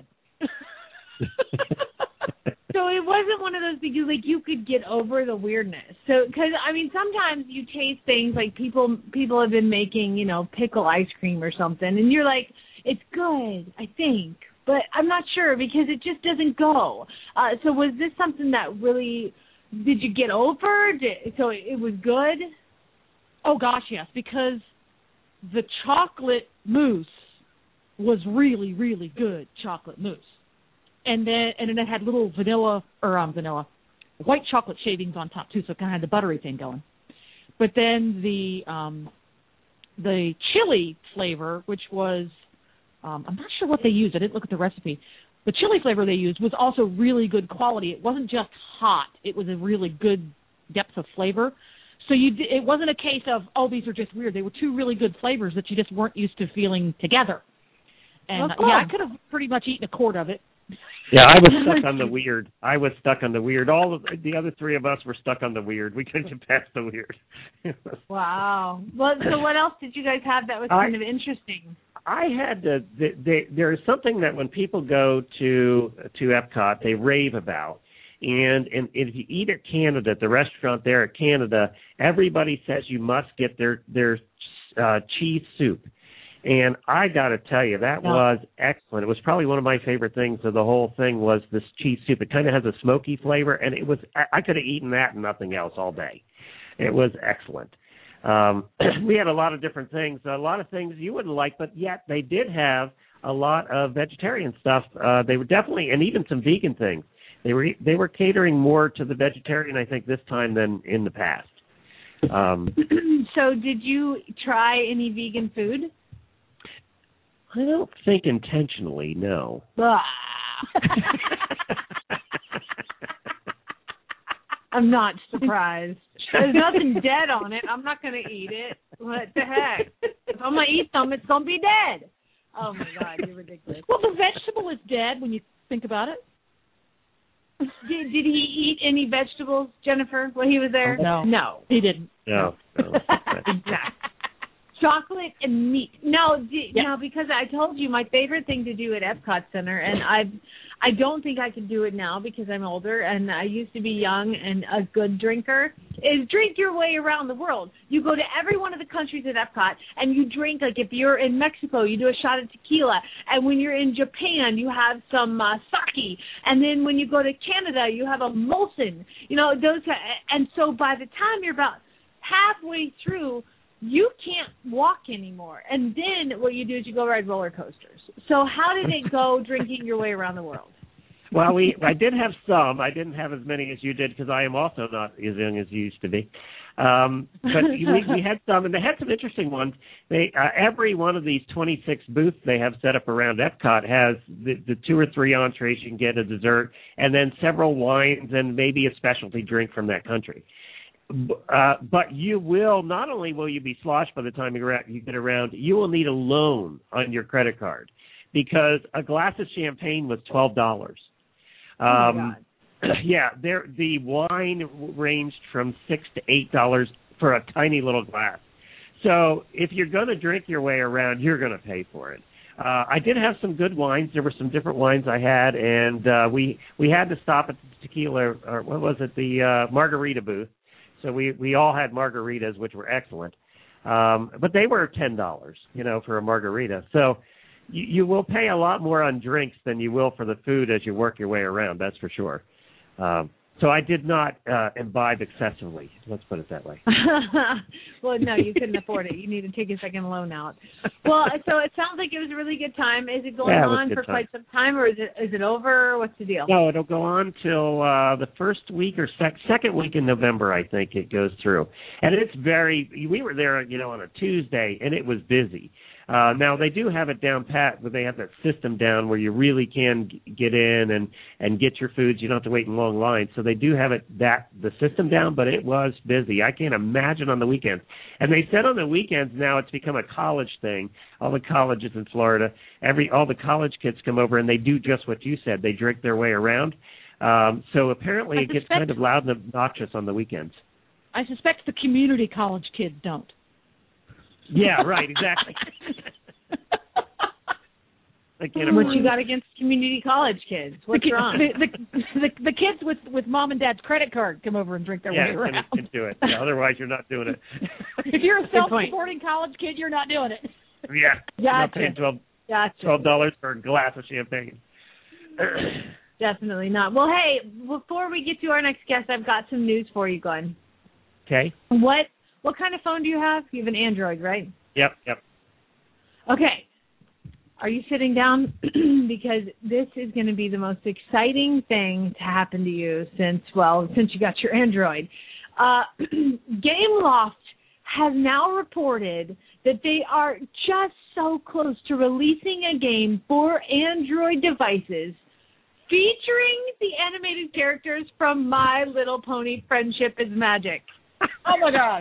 D: So it wasn't one of those because you could get over the weirdness. So because sometimes you taste things like people have been making pickle ice cream or something, and you're like, it's good, I think, but I'm not sure because it just doesn't go. So was this something that really did you get over? So it was good? Oh gosh, yes, because the chocolate mousse was really, really good chocolate mousse. And then it had little white chocolate shavings on top too, so it kind of had the buttery thing going. But then the chili flavor, which was I'm not sure what they used. I didn't look at the recipe. The chili flavor they used was also really good quality. It wasn't just hot. It was a really good depth of flavor. So it wasn't a case of, oh, these are just weird. They were two really good flavors that you just weren't used to feeling together. And I could have pretty much eaten a quart of it.
B: Yeah, I was stuck on the weird. All of the other three of us were stuck on the weird. We couldn't get past the weird.
D: Wow. Well, so what else did you guys have that was kind of interesting?
B: I had there is something that when people go to Epcot, they rave about. And if you eat at Canada, the restaurant there at Canada, everybody says you must get their cheese soup. And I got to tell you, that was excellent. It was probably one of my favorite things of the whole thing was this cheese soup. It kind of has a smoky flavor, and I could have eaten that and nothing else all day. It was excellent. We had a lot of different things, a lot of things you wouldn't like, but yet they did have a lot of vegetarian stuff. They were definitely, and even some vegan things. They were catering more to the vegetarian, I think, this time than in the past.
D: So did you try any vegan food?
B: I don't think intentionally, no.
D: I'm not surprised. There's nothing dead on it. I'm not going to eat it. What the heck? If I'm going to eat some, it's going to be dead. Oh, my God, you're ridiculous.
H: Well, the vegetable is dead when you think about it.
D: Did he eat any vegetables, Jennifer, when he was there?
H: No, he didn't.
B: No.
D: Chocolate and meat. Now, because I told you my favorite thing to do at Epcot Center, and I don't think I can do it now because I'm older and I used to be young and a good drinker, is drink your way around the world. You go to every one of the countries at Epcot and you drink, like if you're in Mexico, you do a shot of tequila. And when you're in Japan, you have some sake. And then when you go to Canada, you have a Molson. And so by the time you're about halfway through you can't walk anymore. And then what you do is you go ride roller coasters. So how did it go drinking your way around the world?
B: Well, I did have some. I didn't have as many as you did because I am also not as young as you used to be. But we had some, and they had some interesting ones. They every one of these 26 booths they have set up around Epcot has the 2 or 3 entrees you can get, a dessert, and then several wines and maybe a specialty drink from that country. But you will, not only will you be sloshed by the time you get around, you will need a loan on your credit card because a glass of champagne was $12. Yeah, the wine ranged from $6 to $8 for a tiny little glass. So if you're going to drink your way around, you're going to pay for it. I did have some good wines. There were some different wines I had, and we had to stop at the tequila, or what was it, the margarita booth. So we all had margaritas, which were excellent. But they were $10, for a margarita. So you will pay a lot more on drinks than you will for the food as you work your way around, that's for sure. So I did not imbibe excessively. Let's put it that way.
D: Well, no, you couldn't afford it. You need to take a second loan out. Well, so it sounds like it was a really good time. Is it going on for quite some time, or is it over? What's the deal?
B: No, it'll go on till the first week or second week in November, I think it goes through. And it's we were there, on a Tuesday, and it was busy. Now, they do have it down pat, but they have that system down where you really can get in and get your foods. You don't have to wait in long lines. So they do have the system down, but it was busy. I can't imagine on the weekends. And they said on the weekends now it's become a college thing. All the colleges in Florida, all the college kids come over, and they do just what you said. They drink their way around. So apparently it gets kind of loud and obnoxious on the weekends.
H: I suspect the community college kids don't.
B: Yeah, right, exactly.
D: What you got against community college kids? What's wrong?
H: The kids with mom and dad's credit card come over and drink their way around.
B: Yeah, can do it. Yeah, otherwise, you're not doing it.
H: If you're a self-supporting college kid, you're not doing it.
B: Yeah, not paying $12 for a glass of champagne.
D: Definitely not. Well, hey, before we get to our next guest, I've got some news for you, Glenn.
B: Okay.
D: What kind of phone do you have? You have an Android, right?
B: Yep.
D: Okay. Are you sitting down? Because this is going to be the most exciting thing to happen to you since you got your Android. Gameloft has now reported that they are just so close to releasing a game for Android devices featuring the animated characters from My Little Pony Friendship is Magic. Oh, my God.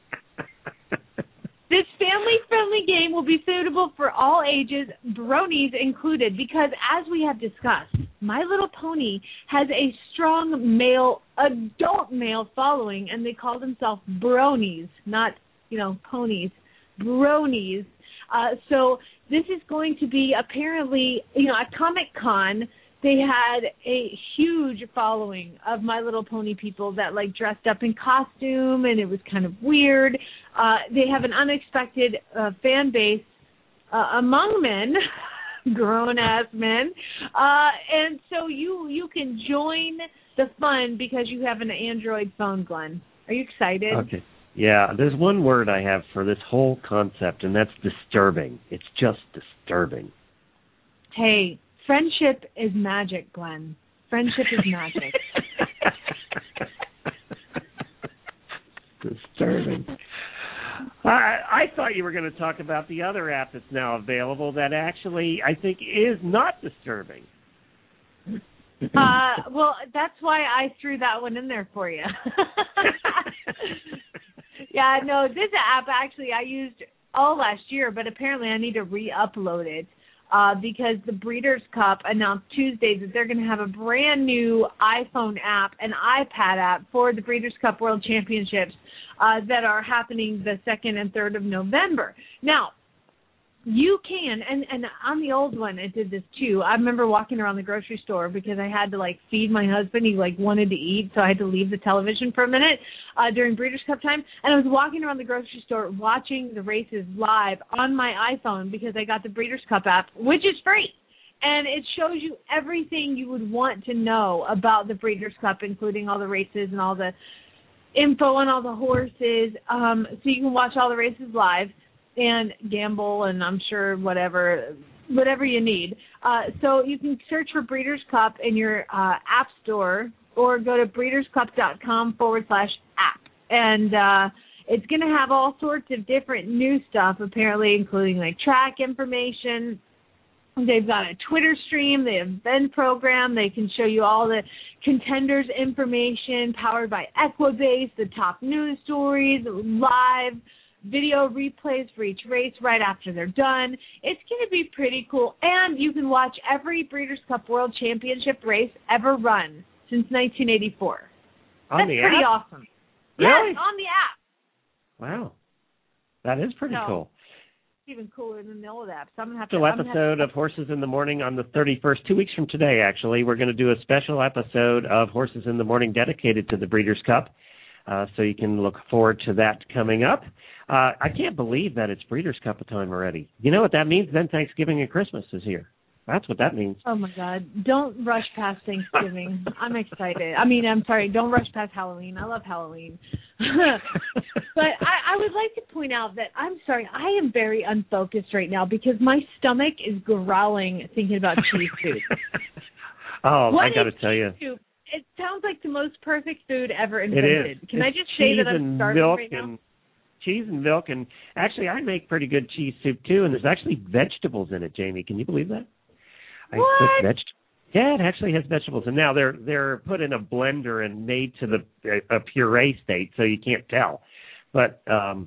D: This family-friendly game will be suitable for all ages, bronies included, because as we have discussed, My Little Pony has a strong adult male following, and they call themselves bronies, not, ponies, bronies. So this is going to be apparently, at Comic-Con, they had a huge following of My Little Pony people that dressed up in costume, and it was kind of weird. They have an unexpected fan base among men, grown-ass men, and so you can join the fun because you have an Android phone, Glenn. Are you excited?
B: Okay. Yeah, there's one word I have for this whole concept, and that's disturbing. It's just disturbing.
D: Hey. Friendship is magic, Glenn. Friendship is magic.
B: Disturbing. I thought you were going to talk about the other app that's now available that actually I think is not disturbing.
D: Well, that's why I threw that one in there for you. Yeah, no, this app actually I used all last year, but apparently I need to re-upload it. Because the Breeders' Cup announced Tuesday that they're going to have a brand new iPhone app and iPad app for the Breeders' Cup World Championships that are happening the 2nd and 3rd of November. Now, you can, and on the old one, it did this too. I remember walking around the grocery store because I had to feed my husband. He wanted to eat, so I had to leave the television for a minute during Breeders' Cup time. And I was walking around the grocery store watching the races live on my iPhone because I got the Breeders' Cup app, which is free. And it shows you everything you would want to know about the Breeders' Cup, including all the races and all the info on all the horses, so you can watch all the races live and gamble, and I'm sure whatever you need. So you can search for Breeders' Cup in your app store, or go to breederscup.com/app. And it's going to have all sorts of different new stuff, apparently, including like track information. They've got a Twitter stream. They have an event program. They can show you all the contenders' information, powered by Equibase, the top news stories, live video replays for each race right after they're done. It's going to be pretty cool. And you can watch every Breeders' Cup World Championship race ever run since 1984.
B: On
D: That's
B: the
D: pretty
B: app?
D: awesome.
B: Really?
D: Yes, on the app.
B: Wow. That is pretty cool.
D: Even cooler than the old app. So I'm gonna have
B: Special episode of Horses in the Morning on the 31st, 2 weeks from today, actually. We're going to do a special episode of Horses in the Morning dedicated to the Breeders' Cup, so you can look forward to that coming up. I can't believe that it's Breeders' Cup time already. You know what that means? Then Thanksgiving and Christmas is here. That's what that means.
D: Oh, my God. Don't rush past Thanksgiving. I'm excited. I'm sorry. Don't rush past Halloween. I love Halloween. But I would like to point out that, I'm sorry, I am very unfocused right now because my stomach is growling thinking about cheese soup.
B: I got to tell you.
D: Soup? It sounds like the most perfect food ever invented.
B: It is.
D: Can I just say that I'm starving right now?
B: Cheese and milk, and actually I make pretty good cheese soup too, and there's actually vegetables in it, Jamie. Can you believe that?
D: What?
B: Yeah, it actually has vegetables, and now they're put in a blender and made to a puree state, so you can't tell. But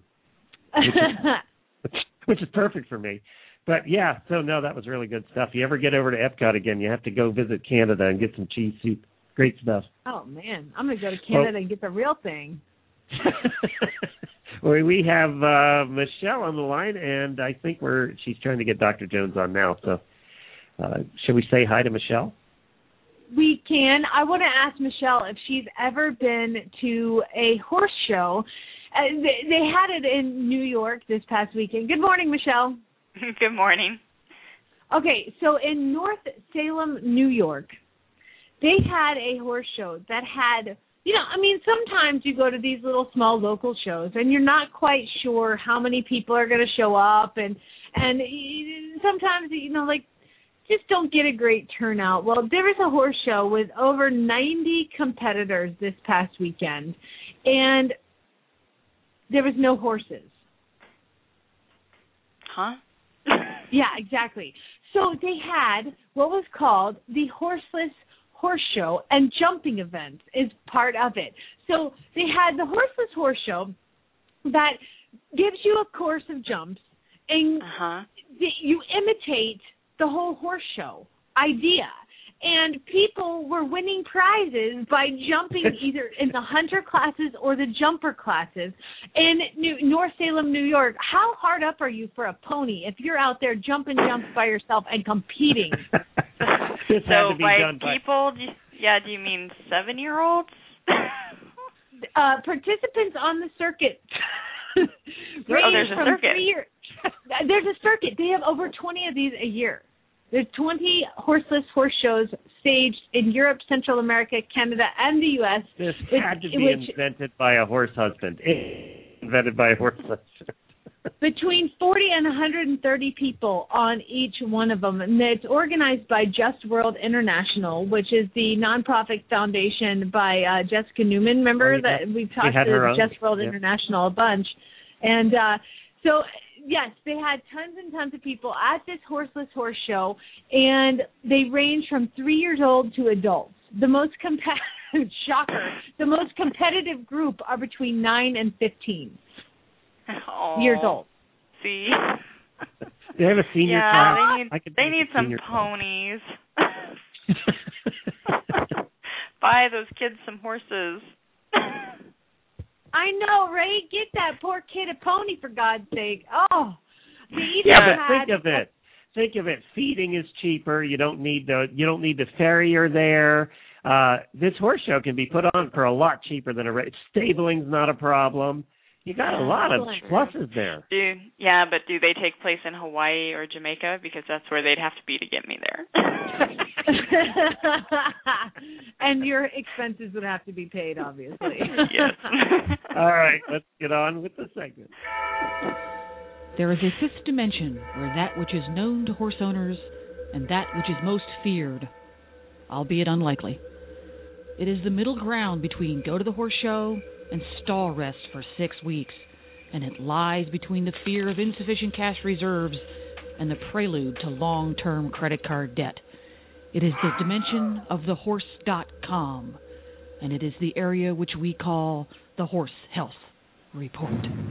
B: which is perfect for me. But yeah, so no, that was really good stuff. You ever get over to Epcot again, you have to go visit Canada and get some cheese soup. Great stuff.
D: Oh man, I'm gonna go to Canada and get the real thing.
B: Well, we have Michelle on the line, and I think she's trying to get Dr. Jones on now. So, should we say hi to Michelle?
D: We can. I want to ask Michelle if she's ever been to a horse show. They had it in New York this past weekend. Good morning, Michelle.
K: Good morning.
D: Okay, so in North Salem, New York, they had a horse show that had, sometimes you go to these little small local shows and you're not quite sure how many people are going to show up, and sometimes, just don't get a great turnout. Well, there was a horse show with over 90 competitors this past weekend, and there was no horses.
K: Huh?
D: Yeah, exactly. So they had what was called the Horseless Horse Show, and jumping events is part of it. So they had the Horseless Horse Show that gives you a course of jumps, and you imitate the whole horse show idea. And people were winning prizes by jumping either in the hunter classes or the jumper classes in North Salem, New York. How hard up are you for a pony if you're out there jumping jumps by yourself and competing?
K: So by people, do you mean 7-year-olds?
D: Participants on the circuit.
K: There's a circuit.
D: There's a circuit. They have over 20 of these a year. There's 20 horseless horse shows staged in Europe, Central America, Canada, and the U.S.
B: This had to be invented by a horse husband. Invented by a horse husband.
D: Between 40 and 130 people on each one of them. And it's organized by Just World International, which is the nonprofit foundation by Jessica Newman. Remember that we've talked to Just World International a bunch. And so, yes, they had tons and tons of people at this horseless horse show, and they range from 3 years old to adults. The most shocker, the most competitive group are between 9 and 15 years old.
K: See?
B: They have a senior class.
K: They need some ponies. Buy those kids some horses.
D: I know, right? Get that poor kid a pony, for God's sake. Oh,
B: but think of it. Feeding is cheaper. You don't need the farrier there. This horse show can be put on for a lot cheaper than a race. Stabling's not a problem. You got a lot of pluses there.
K: But do they take place in Hawaii or Jamaica? Because that's where they'd have to be to get me there.
D: And your expenses would have to be paid, obviously.
K: Yes.
B: All right, let's get on with the segment.
H: There is a fifth dimension where that which is known to horse owners and that which is most feared, albeit unlikely. It is the middle ground between go to the horse show and stall rest for 6 weeks, and it lies between the fear of insufficient cash reserves and the prelude to long-term credit card debt. It is the dimension of the horse.com, and it is the area which we call the Horse Health Report.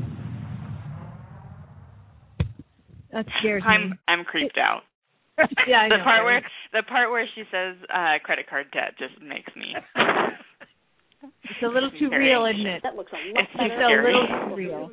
D: That scares me.
K: I'm creeped out.
D: Yeah, I know.
K: The part where she says credit card debt just makes me.
D: It's a little too real, isn't it?
L: That looks a lot
K: It's
L: better.
K: too scary.
D: a little too real.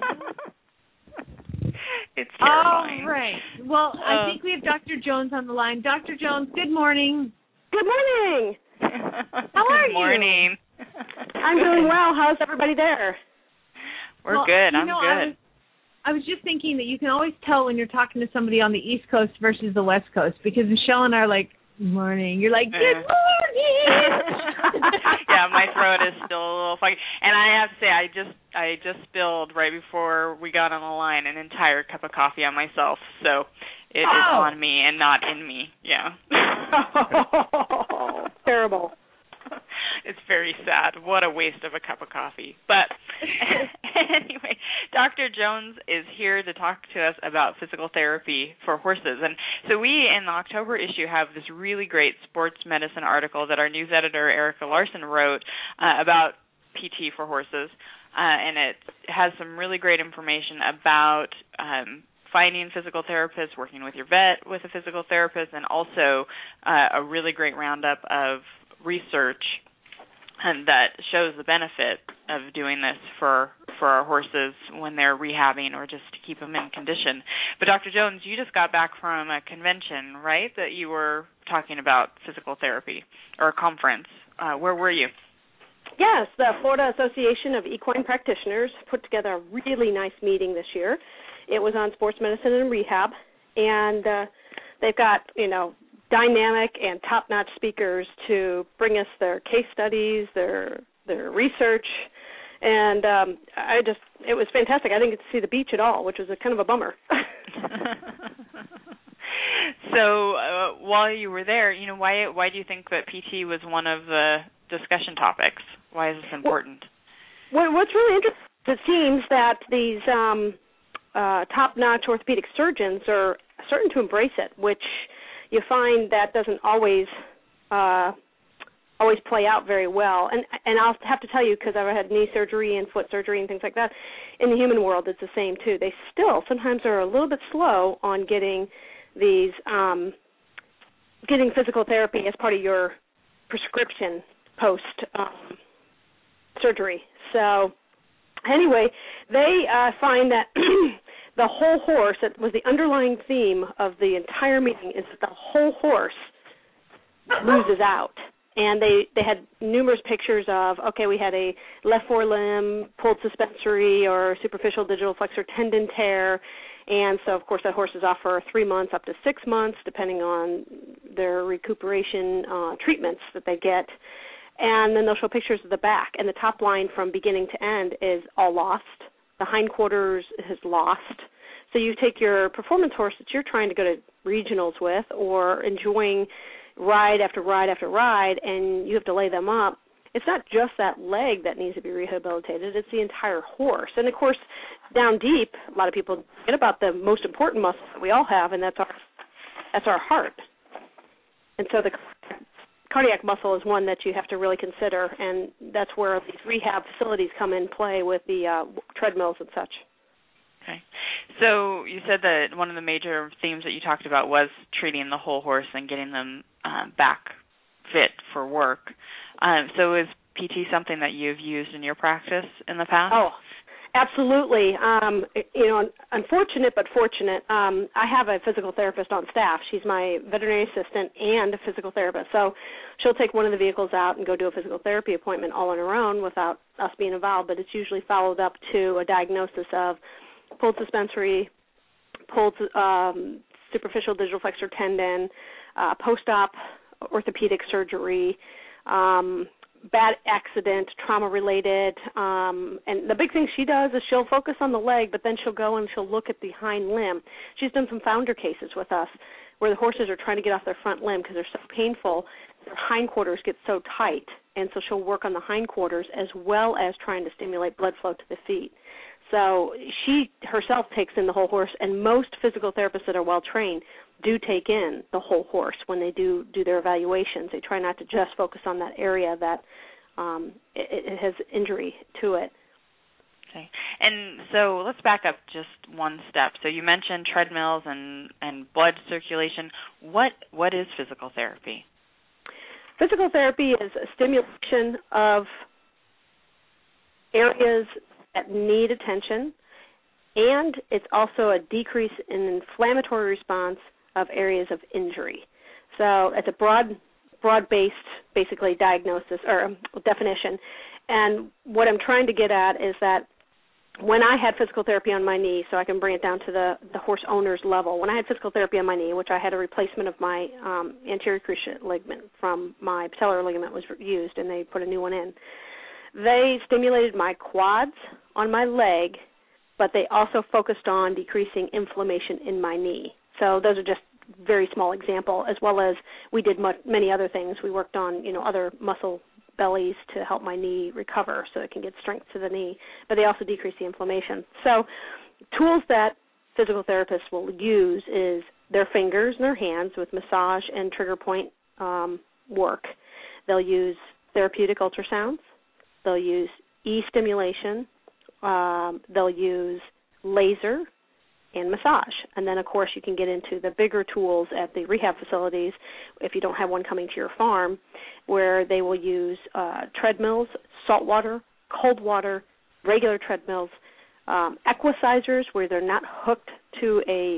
K: It's terrifying.
D: All right. Well, I think we have Dr. Jones on the line. Dr. Jones, good morning.
L: Good morning.
D: How are you?
K: Good morning.
L: I'm doing well. How's everybody there?
K: We're good. I'm good.
D: I was just thinking that you can always tell when you're talking to somebody on the East Coast versus the West Coast, because Michelle and I are like, morning. You're like, good morning.
K: Yeah, my throat is still a little funky. And I have to say, I just spilled right before we got on the line an entire cup of coffee on myself. So it is on me and not in me. Yeah.
L: Oh, terrible.
K: It's very sad. What a waste of a cup of coffee. But anyway, Dr. Jones is here to talk to us about physical therapy for horses. And so we, in the October issue, have this really great sports medicine article that our news editor, Erica Larson, wrote about PT for horses. And it has some really great information about finding physical therapists, working with your vet with a physical therapist, and also a really great roundup of research and that shows the benefit of doing this for our horses when they're rehabbing or just to keep them in condition. But Dr. Jones, you just got back from a convention, right, that you were talking about physical therapy, or a conference. Where were you?
L: Yes, the Florida Association of Equine Practitioners put together a really nice meeting this year. It was on sports medicine and rehab, and they've got, dynamic and top-notch speakers to bring us their case studies, their research, and it was fantastic. I didn't get to see the beach at all, which was kind of a bummer.
K: So while you were there, why do you think that PT was one of the discussion topics? Why is this important?
L: Well, what's really interesting, it seems that these top-notch orthopedic surgeons are starting to embrace it, which you find that doesn't always play out very well. And I'll have to tell you, because I've had knee surgery and foot surgery and things like that, in the human world it's the same too. They still sometimes are a little bit slow on getting these getting physical therapy as part of your prescription post surgery. So anyway, they find that the whole horse, that was the underlying theme of the entire meeting, is that the whole horse loses out. And they had numerous pictures of, we had a left forelimb pulled suspensory or superficial digital flexor tendon tear. And so, of course, that horse is off for 3 months up to 6 months, depending on their recuperation treatments that they get. And then they'll show pictures of the back. And the top line from beginning to end is all lost. The hindquarters is lost. So you take your performance horse that you're trying to go to regionals with or enjoying ride after ride after ride, and you have to lay them up. It's not just that leg that needs to be rehabilitated. It's the entire horse. And, of course, down deep, a lot of people forget about the most important muscle that we all have, and that's our heart. And so the cardiac muscle is one that you have to really consider, and that's where these rehab facilities come in play with the treadmills and such.
K: Okay. So you said that one of the major themes that you talked about was treating the whole horse and getting them back fit for work. So is PT something that you've used in your practice in the past?
L: Oh, absolutely. Unfortunate but fortunate. I have a physical therapist on staff. She's my veterinary assistant and a physical therapist. So she'll take one of the vehicles out and go do a physical therapy appointment all on her own without us being involved, but it's usually followed up to a diagnosis of pulled suspensory, pulled superficial digital flexor tendon, post-op orthopedic surgery, bad accident, trauma-related. And the big thing she does is she'll focus on the leg, but then she'll go and she'll look at the hind limb. She's done some founder cases with us where the horses are trying to get off their front limb because they're so painful, their hindquarters get so tight. And so she'll work on the hindquarters as well as trying to stimulate blood flow to the feet. So she herself takes in the whole horse, and most physical therapists that are well-trained do take in the whole horse when they do their evaluations. They try not to just focus on that area that it has injury to it.
K: Okay. And so let's back up just one step. So you mentioned treadmills and blood circulation. What is physical therapy?
L: Physical therapy is a stimulation of areas that need attention, and it's also a decrease in inflammatory response of areas of injury. So it's a broad-based, basically, diagnosis or definition. And what I'm trying to get at is that when I had physical therapy on my knee, so I can bring it down to the horse owner's level, when I had physical therapy on my knee, which I had a replacement of my anterior cruciate ligament from my patellar ligament was used, and they put a new one in, they stimulated my quads on my leg, but they also focused on decreasing inflammation in my knee. So those are just very small example, as well as we did many other things. We worked on, other muscle bellies to help my knee recover so it can get strength to the knee, but they also decrease the inflammation. So tools that physical therapists will use is their fingers and their hands with massage and trigger point work. They'll use therapeutic ultrasounds. They'll use e-stimulation. They'll use laser and massage. And then, of course, you can get into the bigger tools at the rehab facilities if you don't have one coming to your farm, where they will use treadmills, salt water, cold water, regular treadmills, equicizers where they're not hooked to a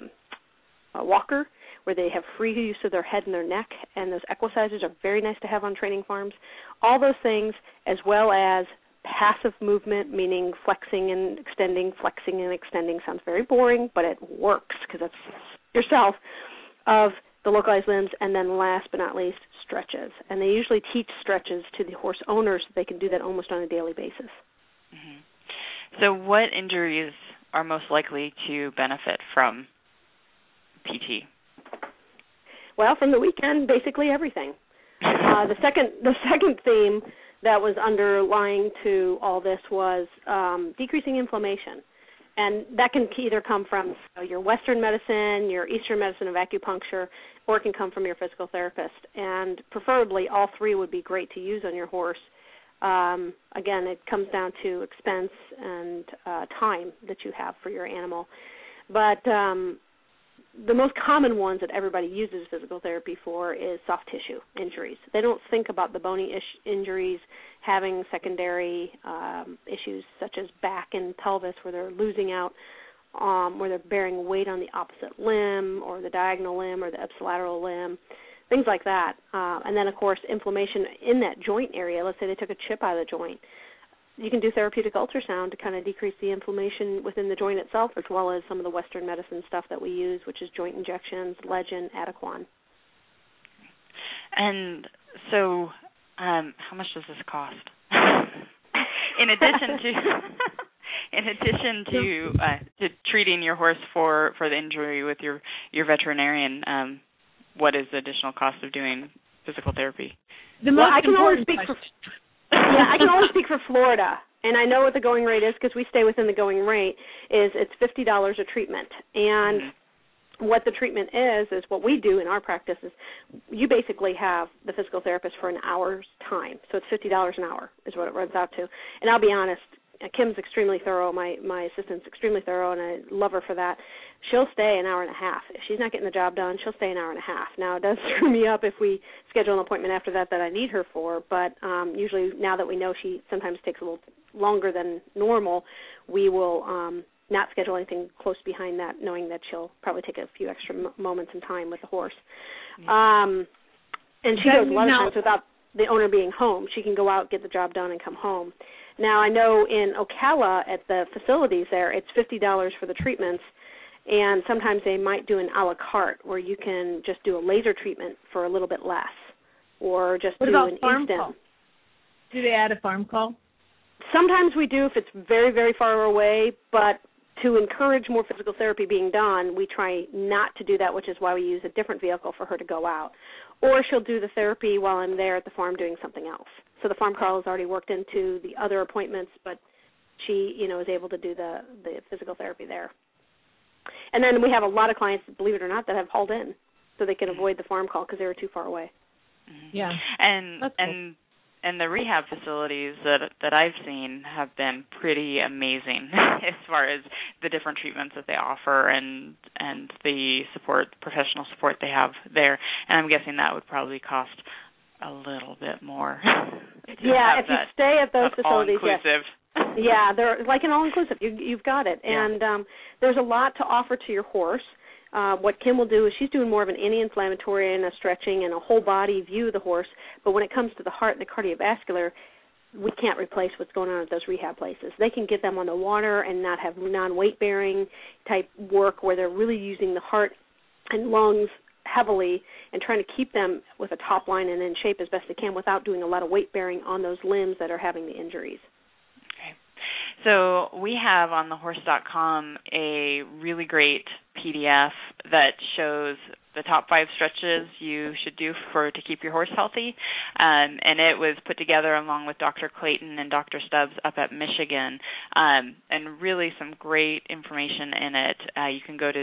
L: walker, where they have free use of their head and their neck, and those equicizers are very nice to have on training farms. All those things, as well as passive movement, meaning flexing and extending. Flexing and extending sounds very boring, but it works because it's yourself, of the localized limbs. And then last but not least, stretches. And they usually teach stretches to the horse owners so they can do that almost on a daily basis.
K: Mm-hmm. So what injuries are most likely to benefit from PT?
L: Well, from the weekend, basically everything. The second theme that was underlying to all this was decreasing inflammation. And that can either come from your Western medicine, your Eastern medicine of acupuncture, or it can come from your physical therapist. And preferably all three would be great to use on your horse. Again, it comes down to expense and time that you have for your animal. But the most common ones that everybody uses physical therapy for is soft tissue injuries. They don't think about the bony injuries having secondary issues such as back and pelvis where they're losing out, where they're bearing weight on the opposite limb or the diagonal limb or the ipsilateral limb, things like that. And then, of course, inflammation in that joint area. Let's say they took a chip out of the joint. You can do therapeutic ultrasound to kind of decrease the inflammation within the joint itself, as well as some of the Western medicine stuff that we use, which is joint injections, Legend, Adequan.
K: And so how much does this cost? in addition to treating your horse for the injury with your veterinarian, what is the additional cost of doing physical therapy?
L: I can only speak for Florida, and I know what the going rate is because we stay within the going rate. It's $50 a treatment, and what the treatment is what we do in our practice is you basically have the physical therapist for an hour's time, so it's $50 an hour is what it runs out to. And I'll be honest, Kim's extremely thorough. My assistant's extremely thorough, and I love her for that. She'll stay an hour and a half. If she's not getting the job done, she'll stay an hour and a half. Now, it does screw me up if we schedule an appointment after that I need her for, but usually now that we know she sometimes takes a little longer than normal, we will not schedule anything close behind that, knowing that she'll probably take a few extra moments in time with the horse. And she goes a lot of times without the owner being home. She can go out, get the job done, and come home. Now, I know in Ocala at the facilities there, it's $50 for the treatments, and sometimes they might do an a la carte where you can just do a laser treatment for a little bit less, or just do an instant.
D: Do they add a farm call?
L: Sometimes we do if it's very, very far away, but to encourage more physical therapy being done, we try not to do that, which is why we use a different vehicle for her to go out. Or she'll do the therapy while I'm there at the farm doing something else. So the farm call is already worked into the other appointments, but she, is able to do the physical therapy there. And then we have a lot of clients, believe it or not, that have hauled in so they can avoid the farm call because they were too far away.
D: Yeah.
K: And the rehab facilities that I've seen have been pretty amazing as far as the different treatments that they offer and the professional support they have there. And I'm guessing that would probably cost a little bit more.
L: Yeah, if you stay at those facilities,
K: all-inclusive.
L: Yes. Yeah, they're like an all-inclusive. You've got it. Yeah. And there's a lot to offer to your horse. What Kim will do is she's doing more of an anti-inflammatory and a stretching and a whole body view of the horse. But when it comes to the heart and the cardiovascular, we can't replace what's going on at those rehab places. They can get them on the water and not have non-weight-bearing type work where they're really using the heart and lungs heavily and trying to keep them with a top line and in shape as best they can without doing a lot of weight-bearing on those limbs that are having the injuries.
K: So we have on thehorse.com a really great PDF that shows the top 5 stretches you should do to keep your horse healthy, and it was put together along with Dr. Clayton and Dr. Stubbs up at Michigan, and really some great information in it. You can go to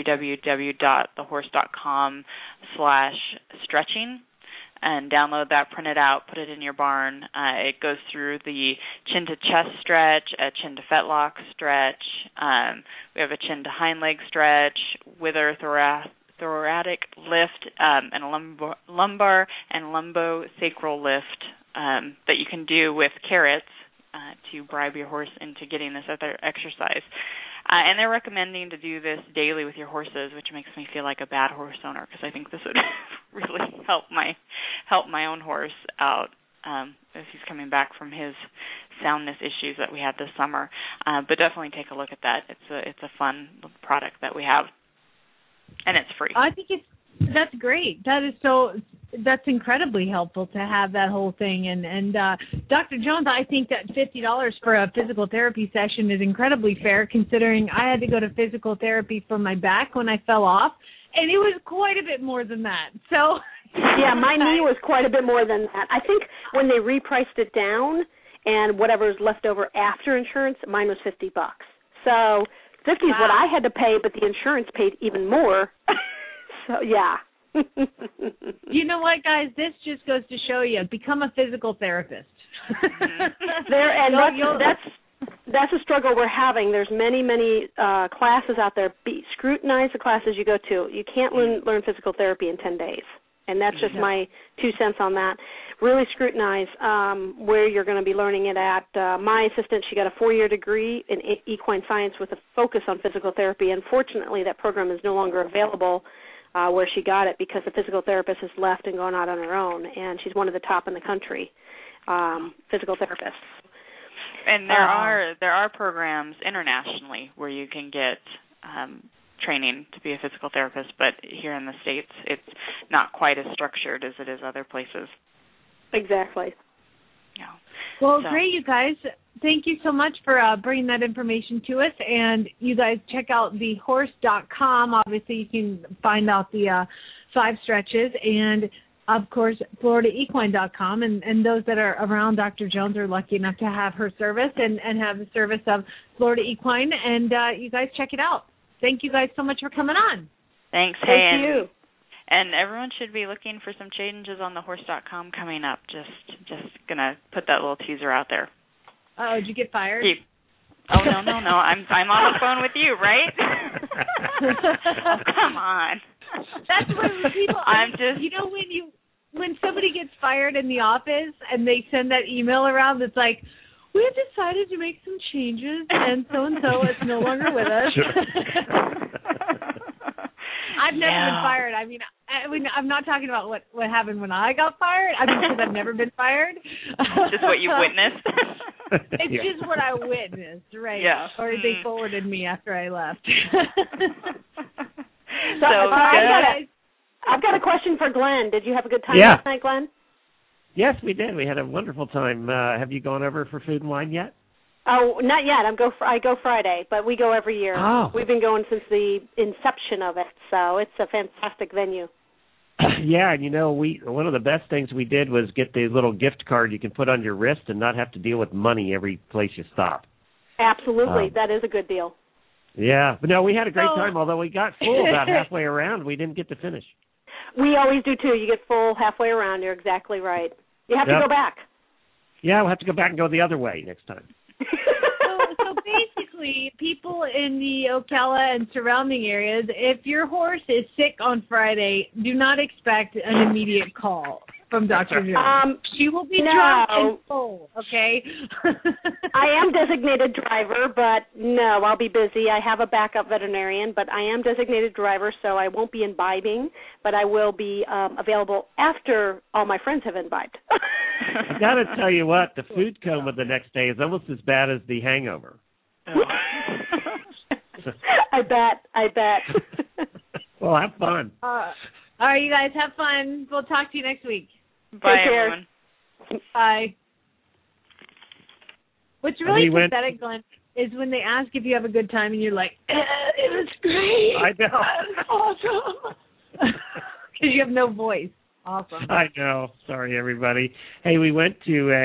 K: www.thehorse.com/stretching and download that, print it out, put it in your barn. It goes through the chin to chest stretch, a chin to fetlock stretch. We have a chin to hind leg stretch, wither thoracic lift, and a lumbar and lumbosacral lift that you can do with carrots to bribe your horse into getting this other exercise. And they're recommending to do this daily with your horses, which makes me feel like a bad horse owner because I think this would really help my own horse out as he's coming back from his soundness issues that we had this summer. But definitely take a look at that. It's a fun product that we have, and it's free.
D: I think that's great. That's incredibly helpful to have that whole thing. And Dr. Jones, I think that $50 for a physical therapy session is incredibly fair, considering I had to go to physical therapy for my back when I fell off, and it was quite a bit more than that. So
L: yeah, my knee was quite a bit more than that. I think when they repriced it down and whatever's left over after insurance, mine was $50. So 50 is what I had to pay, but the insurance paid even more. So yeah.
D: You know what, guys? This just goes to show you: become a physical therapist.
L: That's a struggle we're having. There's many classes out there. Scrutinize the classes you go to. You can't learn physical therapy in 10 days, and that's just my 2 cents on that. Really scrutinize where you're going to be learning it at. My assistant, she got a 4-year degree in equine science with a focus on physical therapy. Unfortunately, that program is no longer available where she got it because the physical therapist has left and gone out on her own, and she's one of the top in the country physical therapists.
K: And there are programs internationally where you can get training to be a physical therapist, but here in the States it's not quite as structured as it is other places.
L: Exactly.
K: Yeah.
D: Well, great, you guys. Thank you so much for bringing that information to us. And you guys check out thehorse.com. Obviously, you can find out the 5 stretches. And, of course, FloridaEquine.com. And those that are around Dr. Jones are lucky enough to have her service and have the service of Florida Equine. And you guys check it out. Thank you guys so much for coming on.
K: Thanks.
L: Thank you.
K: And everyone should be looking for some changes on thehorse.com coming up. Just going to put that little teaser out there.
D: Oh, did you get fired?
K: Oh, no. I'm on the phone with you, right? Oh, come on.
D: That's when people when somebody gets fired in the office and they send that email around that's like, we have decided to make some changes and so is no longer with us. I've never been fired. I mean, I'm not talking about what happened when I got fired. I mean, because I've never been fired.
K: Just what you witnessed.
D: It's just what I witnessed, right?
K: Yeah.
D: Or they forwarded me after I left.
L: I've got a question for Glenn. Did you have a good time last night, Glenn?
B: Yes, we did. We had a wonderful time. Have you gone over for food and wine yet?
L: Oh, not yet. I go Friday, but we go every year.
B: Oh.
L: We've been going since the inception of it, so it's a fantastic venue.
B: Yeah, and one of the best things we did was get the little gift card you can put on your wrist and not have to deal with money every place you stop.
L: Absolutely, that is a good deal.
B: Yeah, but no, we had a great time. Although we got full about halfway around, we didn't get to finish.
L: We always do too. You get full halfway around. You're exactly right. You have to go back.
B: Yeah, we'll have to go back and go the other way next time.
D: So basically, people in the Ocala and surrounding areas, if your horse is sick on Friday, do not expect an immediate call from Dr. Jones. She will be drunk and full, okay?
L: I am designated driver, but no, I'll be busy. I have a backup veterinarian, but I am designated driver, so I won't be imbibing, but I will be available after all my friends have imbibed.
B: I got to tell you what, the food coma the next day is almost as bad as the hangover.
L: I bet.
B: Well, have fun.
D: All right, you guys, have fun. We'll talk to you next week.
K: Bye, everyone.
D: Bye. What's really pathetic, Glenn, is when they ask if you have a good time and you're like, it was great.
B: I know.
D: It was awesome. Because you have no voice. Awesome.
B: I know. Sorry, everybody. Hey, we went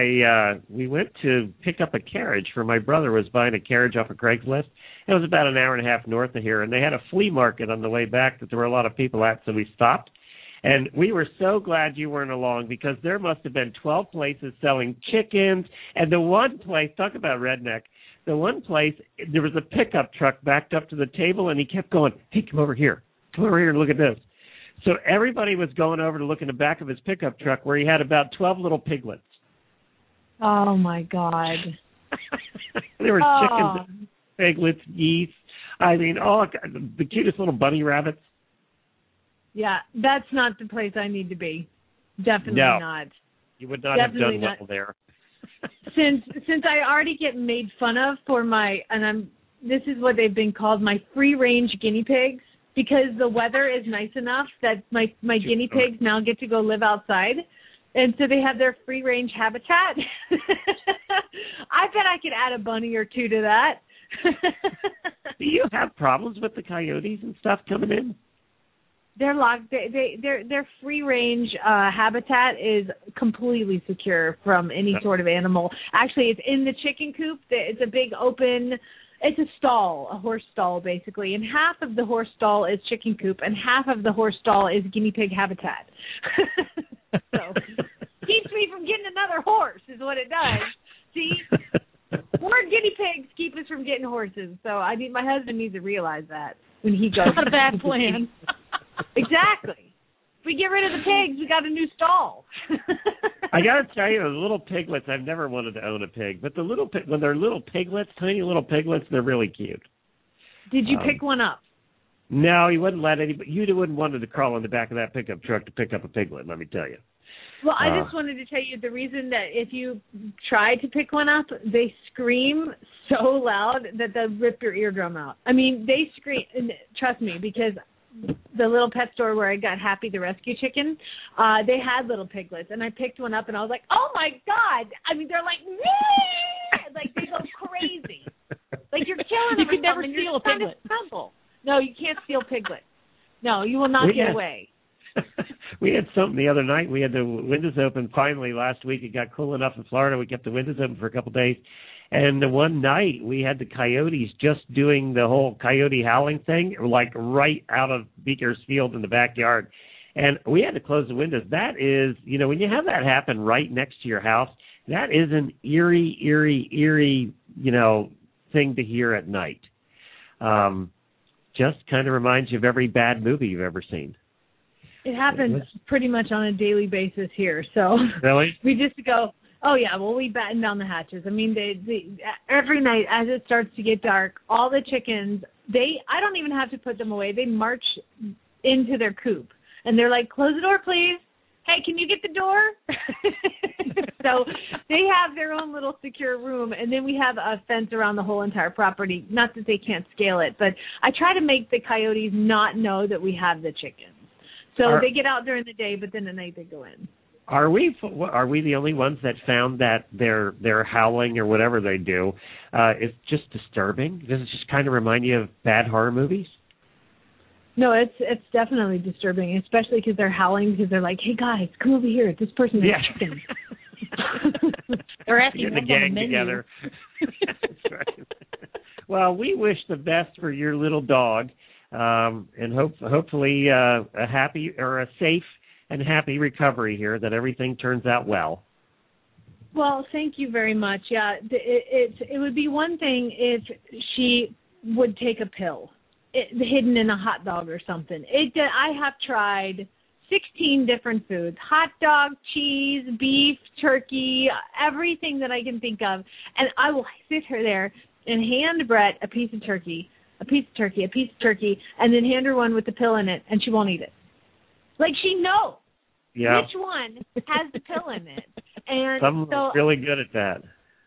B: to pick up a carriage for my brother was buying a carriage off of Craigslist. It was about an hour and a half north of here, and they had a flea market on the way back that there were a lot of people at, so we stopped. And we were so glad you weren't along because there must have been 12 places selling chickens, and the one place, talk about redneck, the one place, there was a pickup truck backed up to the table, and he kept going, hey, come over here and look at this. So everybody was going over to look in the back of his pickup truck where he had about 12 little piglets.
D: Oh, my God.
B: There were chickens, piglets, geese. I mean, the cutest little bunny rabbits.
D: Yeah, that's not the place I need to be. Definitely not.
B: You would not
D: Definitely
B: have done well there.
D: Since I already get made fun of for this is what they've been called, my free-range guinea pigs. Because the weather is nice enough that my guinea pigs now get to go live outside. And so they have their free-range habitat. I bet I could add a bunny or two to that.
B: Do you have problems with the coyotes and stuff coming in?
D: They're locked. Their free-range habitat is completely secure from any sort of animal. Actually, it's in the chicken coop. It's a big open... It's a stall, a horse stall, basically. And half of the horse stall is chicken coop, and half of the horse stall is guinea pig habitat. So, keeps me from getting another horse is what it does. See? More guinea pigs keep us from getting horses. So, my husband needs to realize that when he goes.
H: Not a bad plan.
D: Exactly. If we get rid of the pigs, we got a new stall.
B: I got to tell you, the little piglets, I've never wanted to own a pig, but when they're little piglets, tiny little piglets, they're really cute.
D: Did you pick one up?
B: No, you wouldn't let anybody. You wouldn't want to crawl in the back of that pickup truck to pick up a piglet, let me tell you.
D: Well, I just wanted to tell you the reason that if you try to pick one up, they scream so loud that they'll rip your eardrum out. I mean, they scream, trust me, because the little pet store where I got Happy the Rescue Chicken, they had little piglets, and I picked one up, and I was like, oh, my God. I mean, they're like, wee! Like, they go crazy. Like, you're killing them.
H: You could never steal a piglet.
D: No, you can't steal piglets. No, you will not get away.
B: We had something the other night. We had the windows open. Finally, last week, it got cool enough in Florida. We kept the windows open for a couple of days. And the one night, we had the coyotes just doing the whole coyote howling thing, like right out of Beaker's Field in the backyard. And we had to close the windows. That is, when you have that happen right next to your house, that is an eerie, thing to hear at night. Just kind of reminds you of every bad movie you've ever seen.
D: It happens pretty much on a daily basis here. So
B: really?
D: We just go, oh, yeah, well, we batten down the hatches. I mean, every night as it starts to get dark, all the chickens, I don't even have to put them away. They march into their coop. And they're like, close the door, please. Hey, can you get the door? So they have their own little secure room, and then we have a fence around the whole entire property. Not that they can't scale it, but I try to make the coyotes not know that we have the chickens. So they get out during the day, but then at night they go in.
B: Are we the only ones that found that their howling or whatever they do is just disturbing? Does it just kind of remind you of bad horror movies?
D: No, it's definitely disturbing, especially because they're howling because they're like, "Hey guys, come over here. This person is chicken."
H: They're asking
B: the gang together. That's right. Well, we wish the best for your little dog, and hopefully a happy or a safe and happy recovery here. That everything turns out well.
D: Well, thank you very much. Yeah, it would be one thing if she would take a pill. Hidden in a hot dog or something. I have tried 16 different foods: hot dog, cheese, beef, turkey, everything that I can think of, and I will sit her there and hand Brett a piece of turkey, and then hand her one with the pill in it, and she won't eat it. Like she knows which one has the pill in it, and
B: someone's really good at that.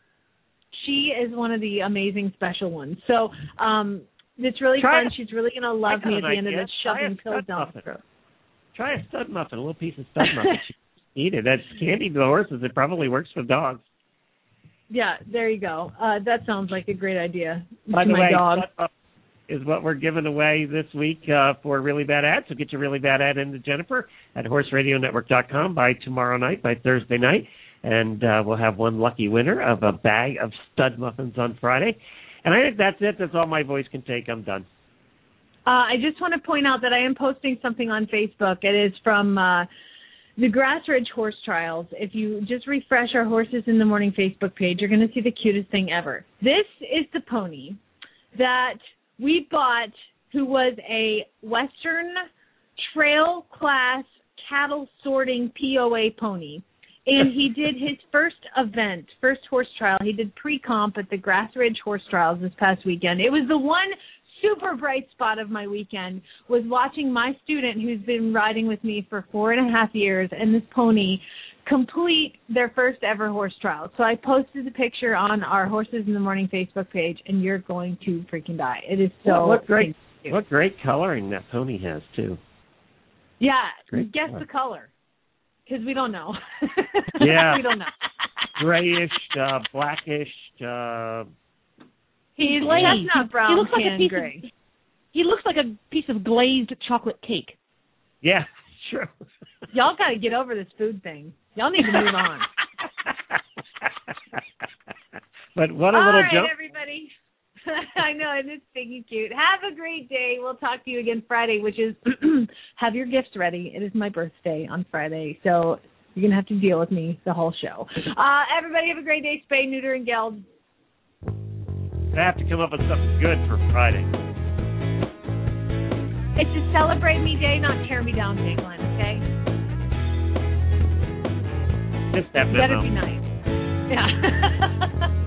D: She is one of the amazing special ones. So. It's really fun. She's really going to love me at the end of this, shoving pills down her throat.
B: Try a stud muffin, a little piece of stud muffin. She eat it. That's candy to the horses. It probably works for dogs.
D: Yeah, there you go. That sounds like a great idea.
B: By the way,
D: dog.
B: Stud Muffin is what we're giving away this week for Really Bad Ad. So get your Really Bad Ad into Jennifer at horseradionetwork.com by tomorrow night, by Thursday night. And we'll have one lucky winner of a bag of stud muffins on Friday. And I think that's it. That's all my voice can take. I'm done.
D: I just want to point out that I am posting something on Facebook. It is from the Grass Ridge Horse Trials. If you just refresh our Horses in the Morning Facebook page, you're going to see the cutest thing ever. This is the pony that we bought, who was a Western Trail Class cattle sorting POA pony. And he did his first horse trial. He did pre-comp at the Grass Ridge Horse Trials this past weekend. It was the one super bright spot of my weekend, was watching my student, who's been riding with me for 4.5 years, and this pony complete their first ever horse trial. So I posted the picture on our Horses in the Morning Facebook page, and you're going to freaking die. It is so
B: what great coloring that pony has, too.
D: Yeah, guess the color. Because we don't know.
B: Yeah.
D: We don't know.
B: Grayish, blackish.
D: He's that's not brown.
H: He looks like
D: tan gray.
H: He looks like a piece of glazed chocolate cake.
B: Yeah, true.
D: Y'all got to get over this food thing. Y'all need to move on.
B: But what a little
D: joke. All right,
B: joke.
D: Everybody. I know, and it's stinky cute. Have a great day. We'll talk to you again Friday, which is have your gifts ready. It is my birthday on Friday, so you're going to have to deal with me the whole show. Everybody have a great day. Spay, neuter, and geld.
B: I have to come up with something good for Friday.
D: It's a celebrate me day, not tear me down day, Glenn, okay?
B: Just that
D: you better be nice. Yeah.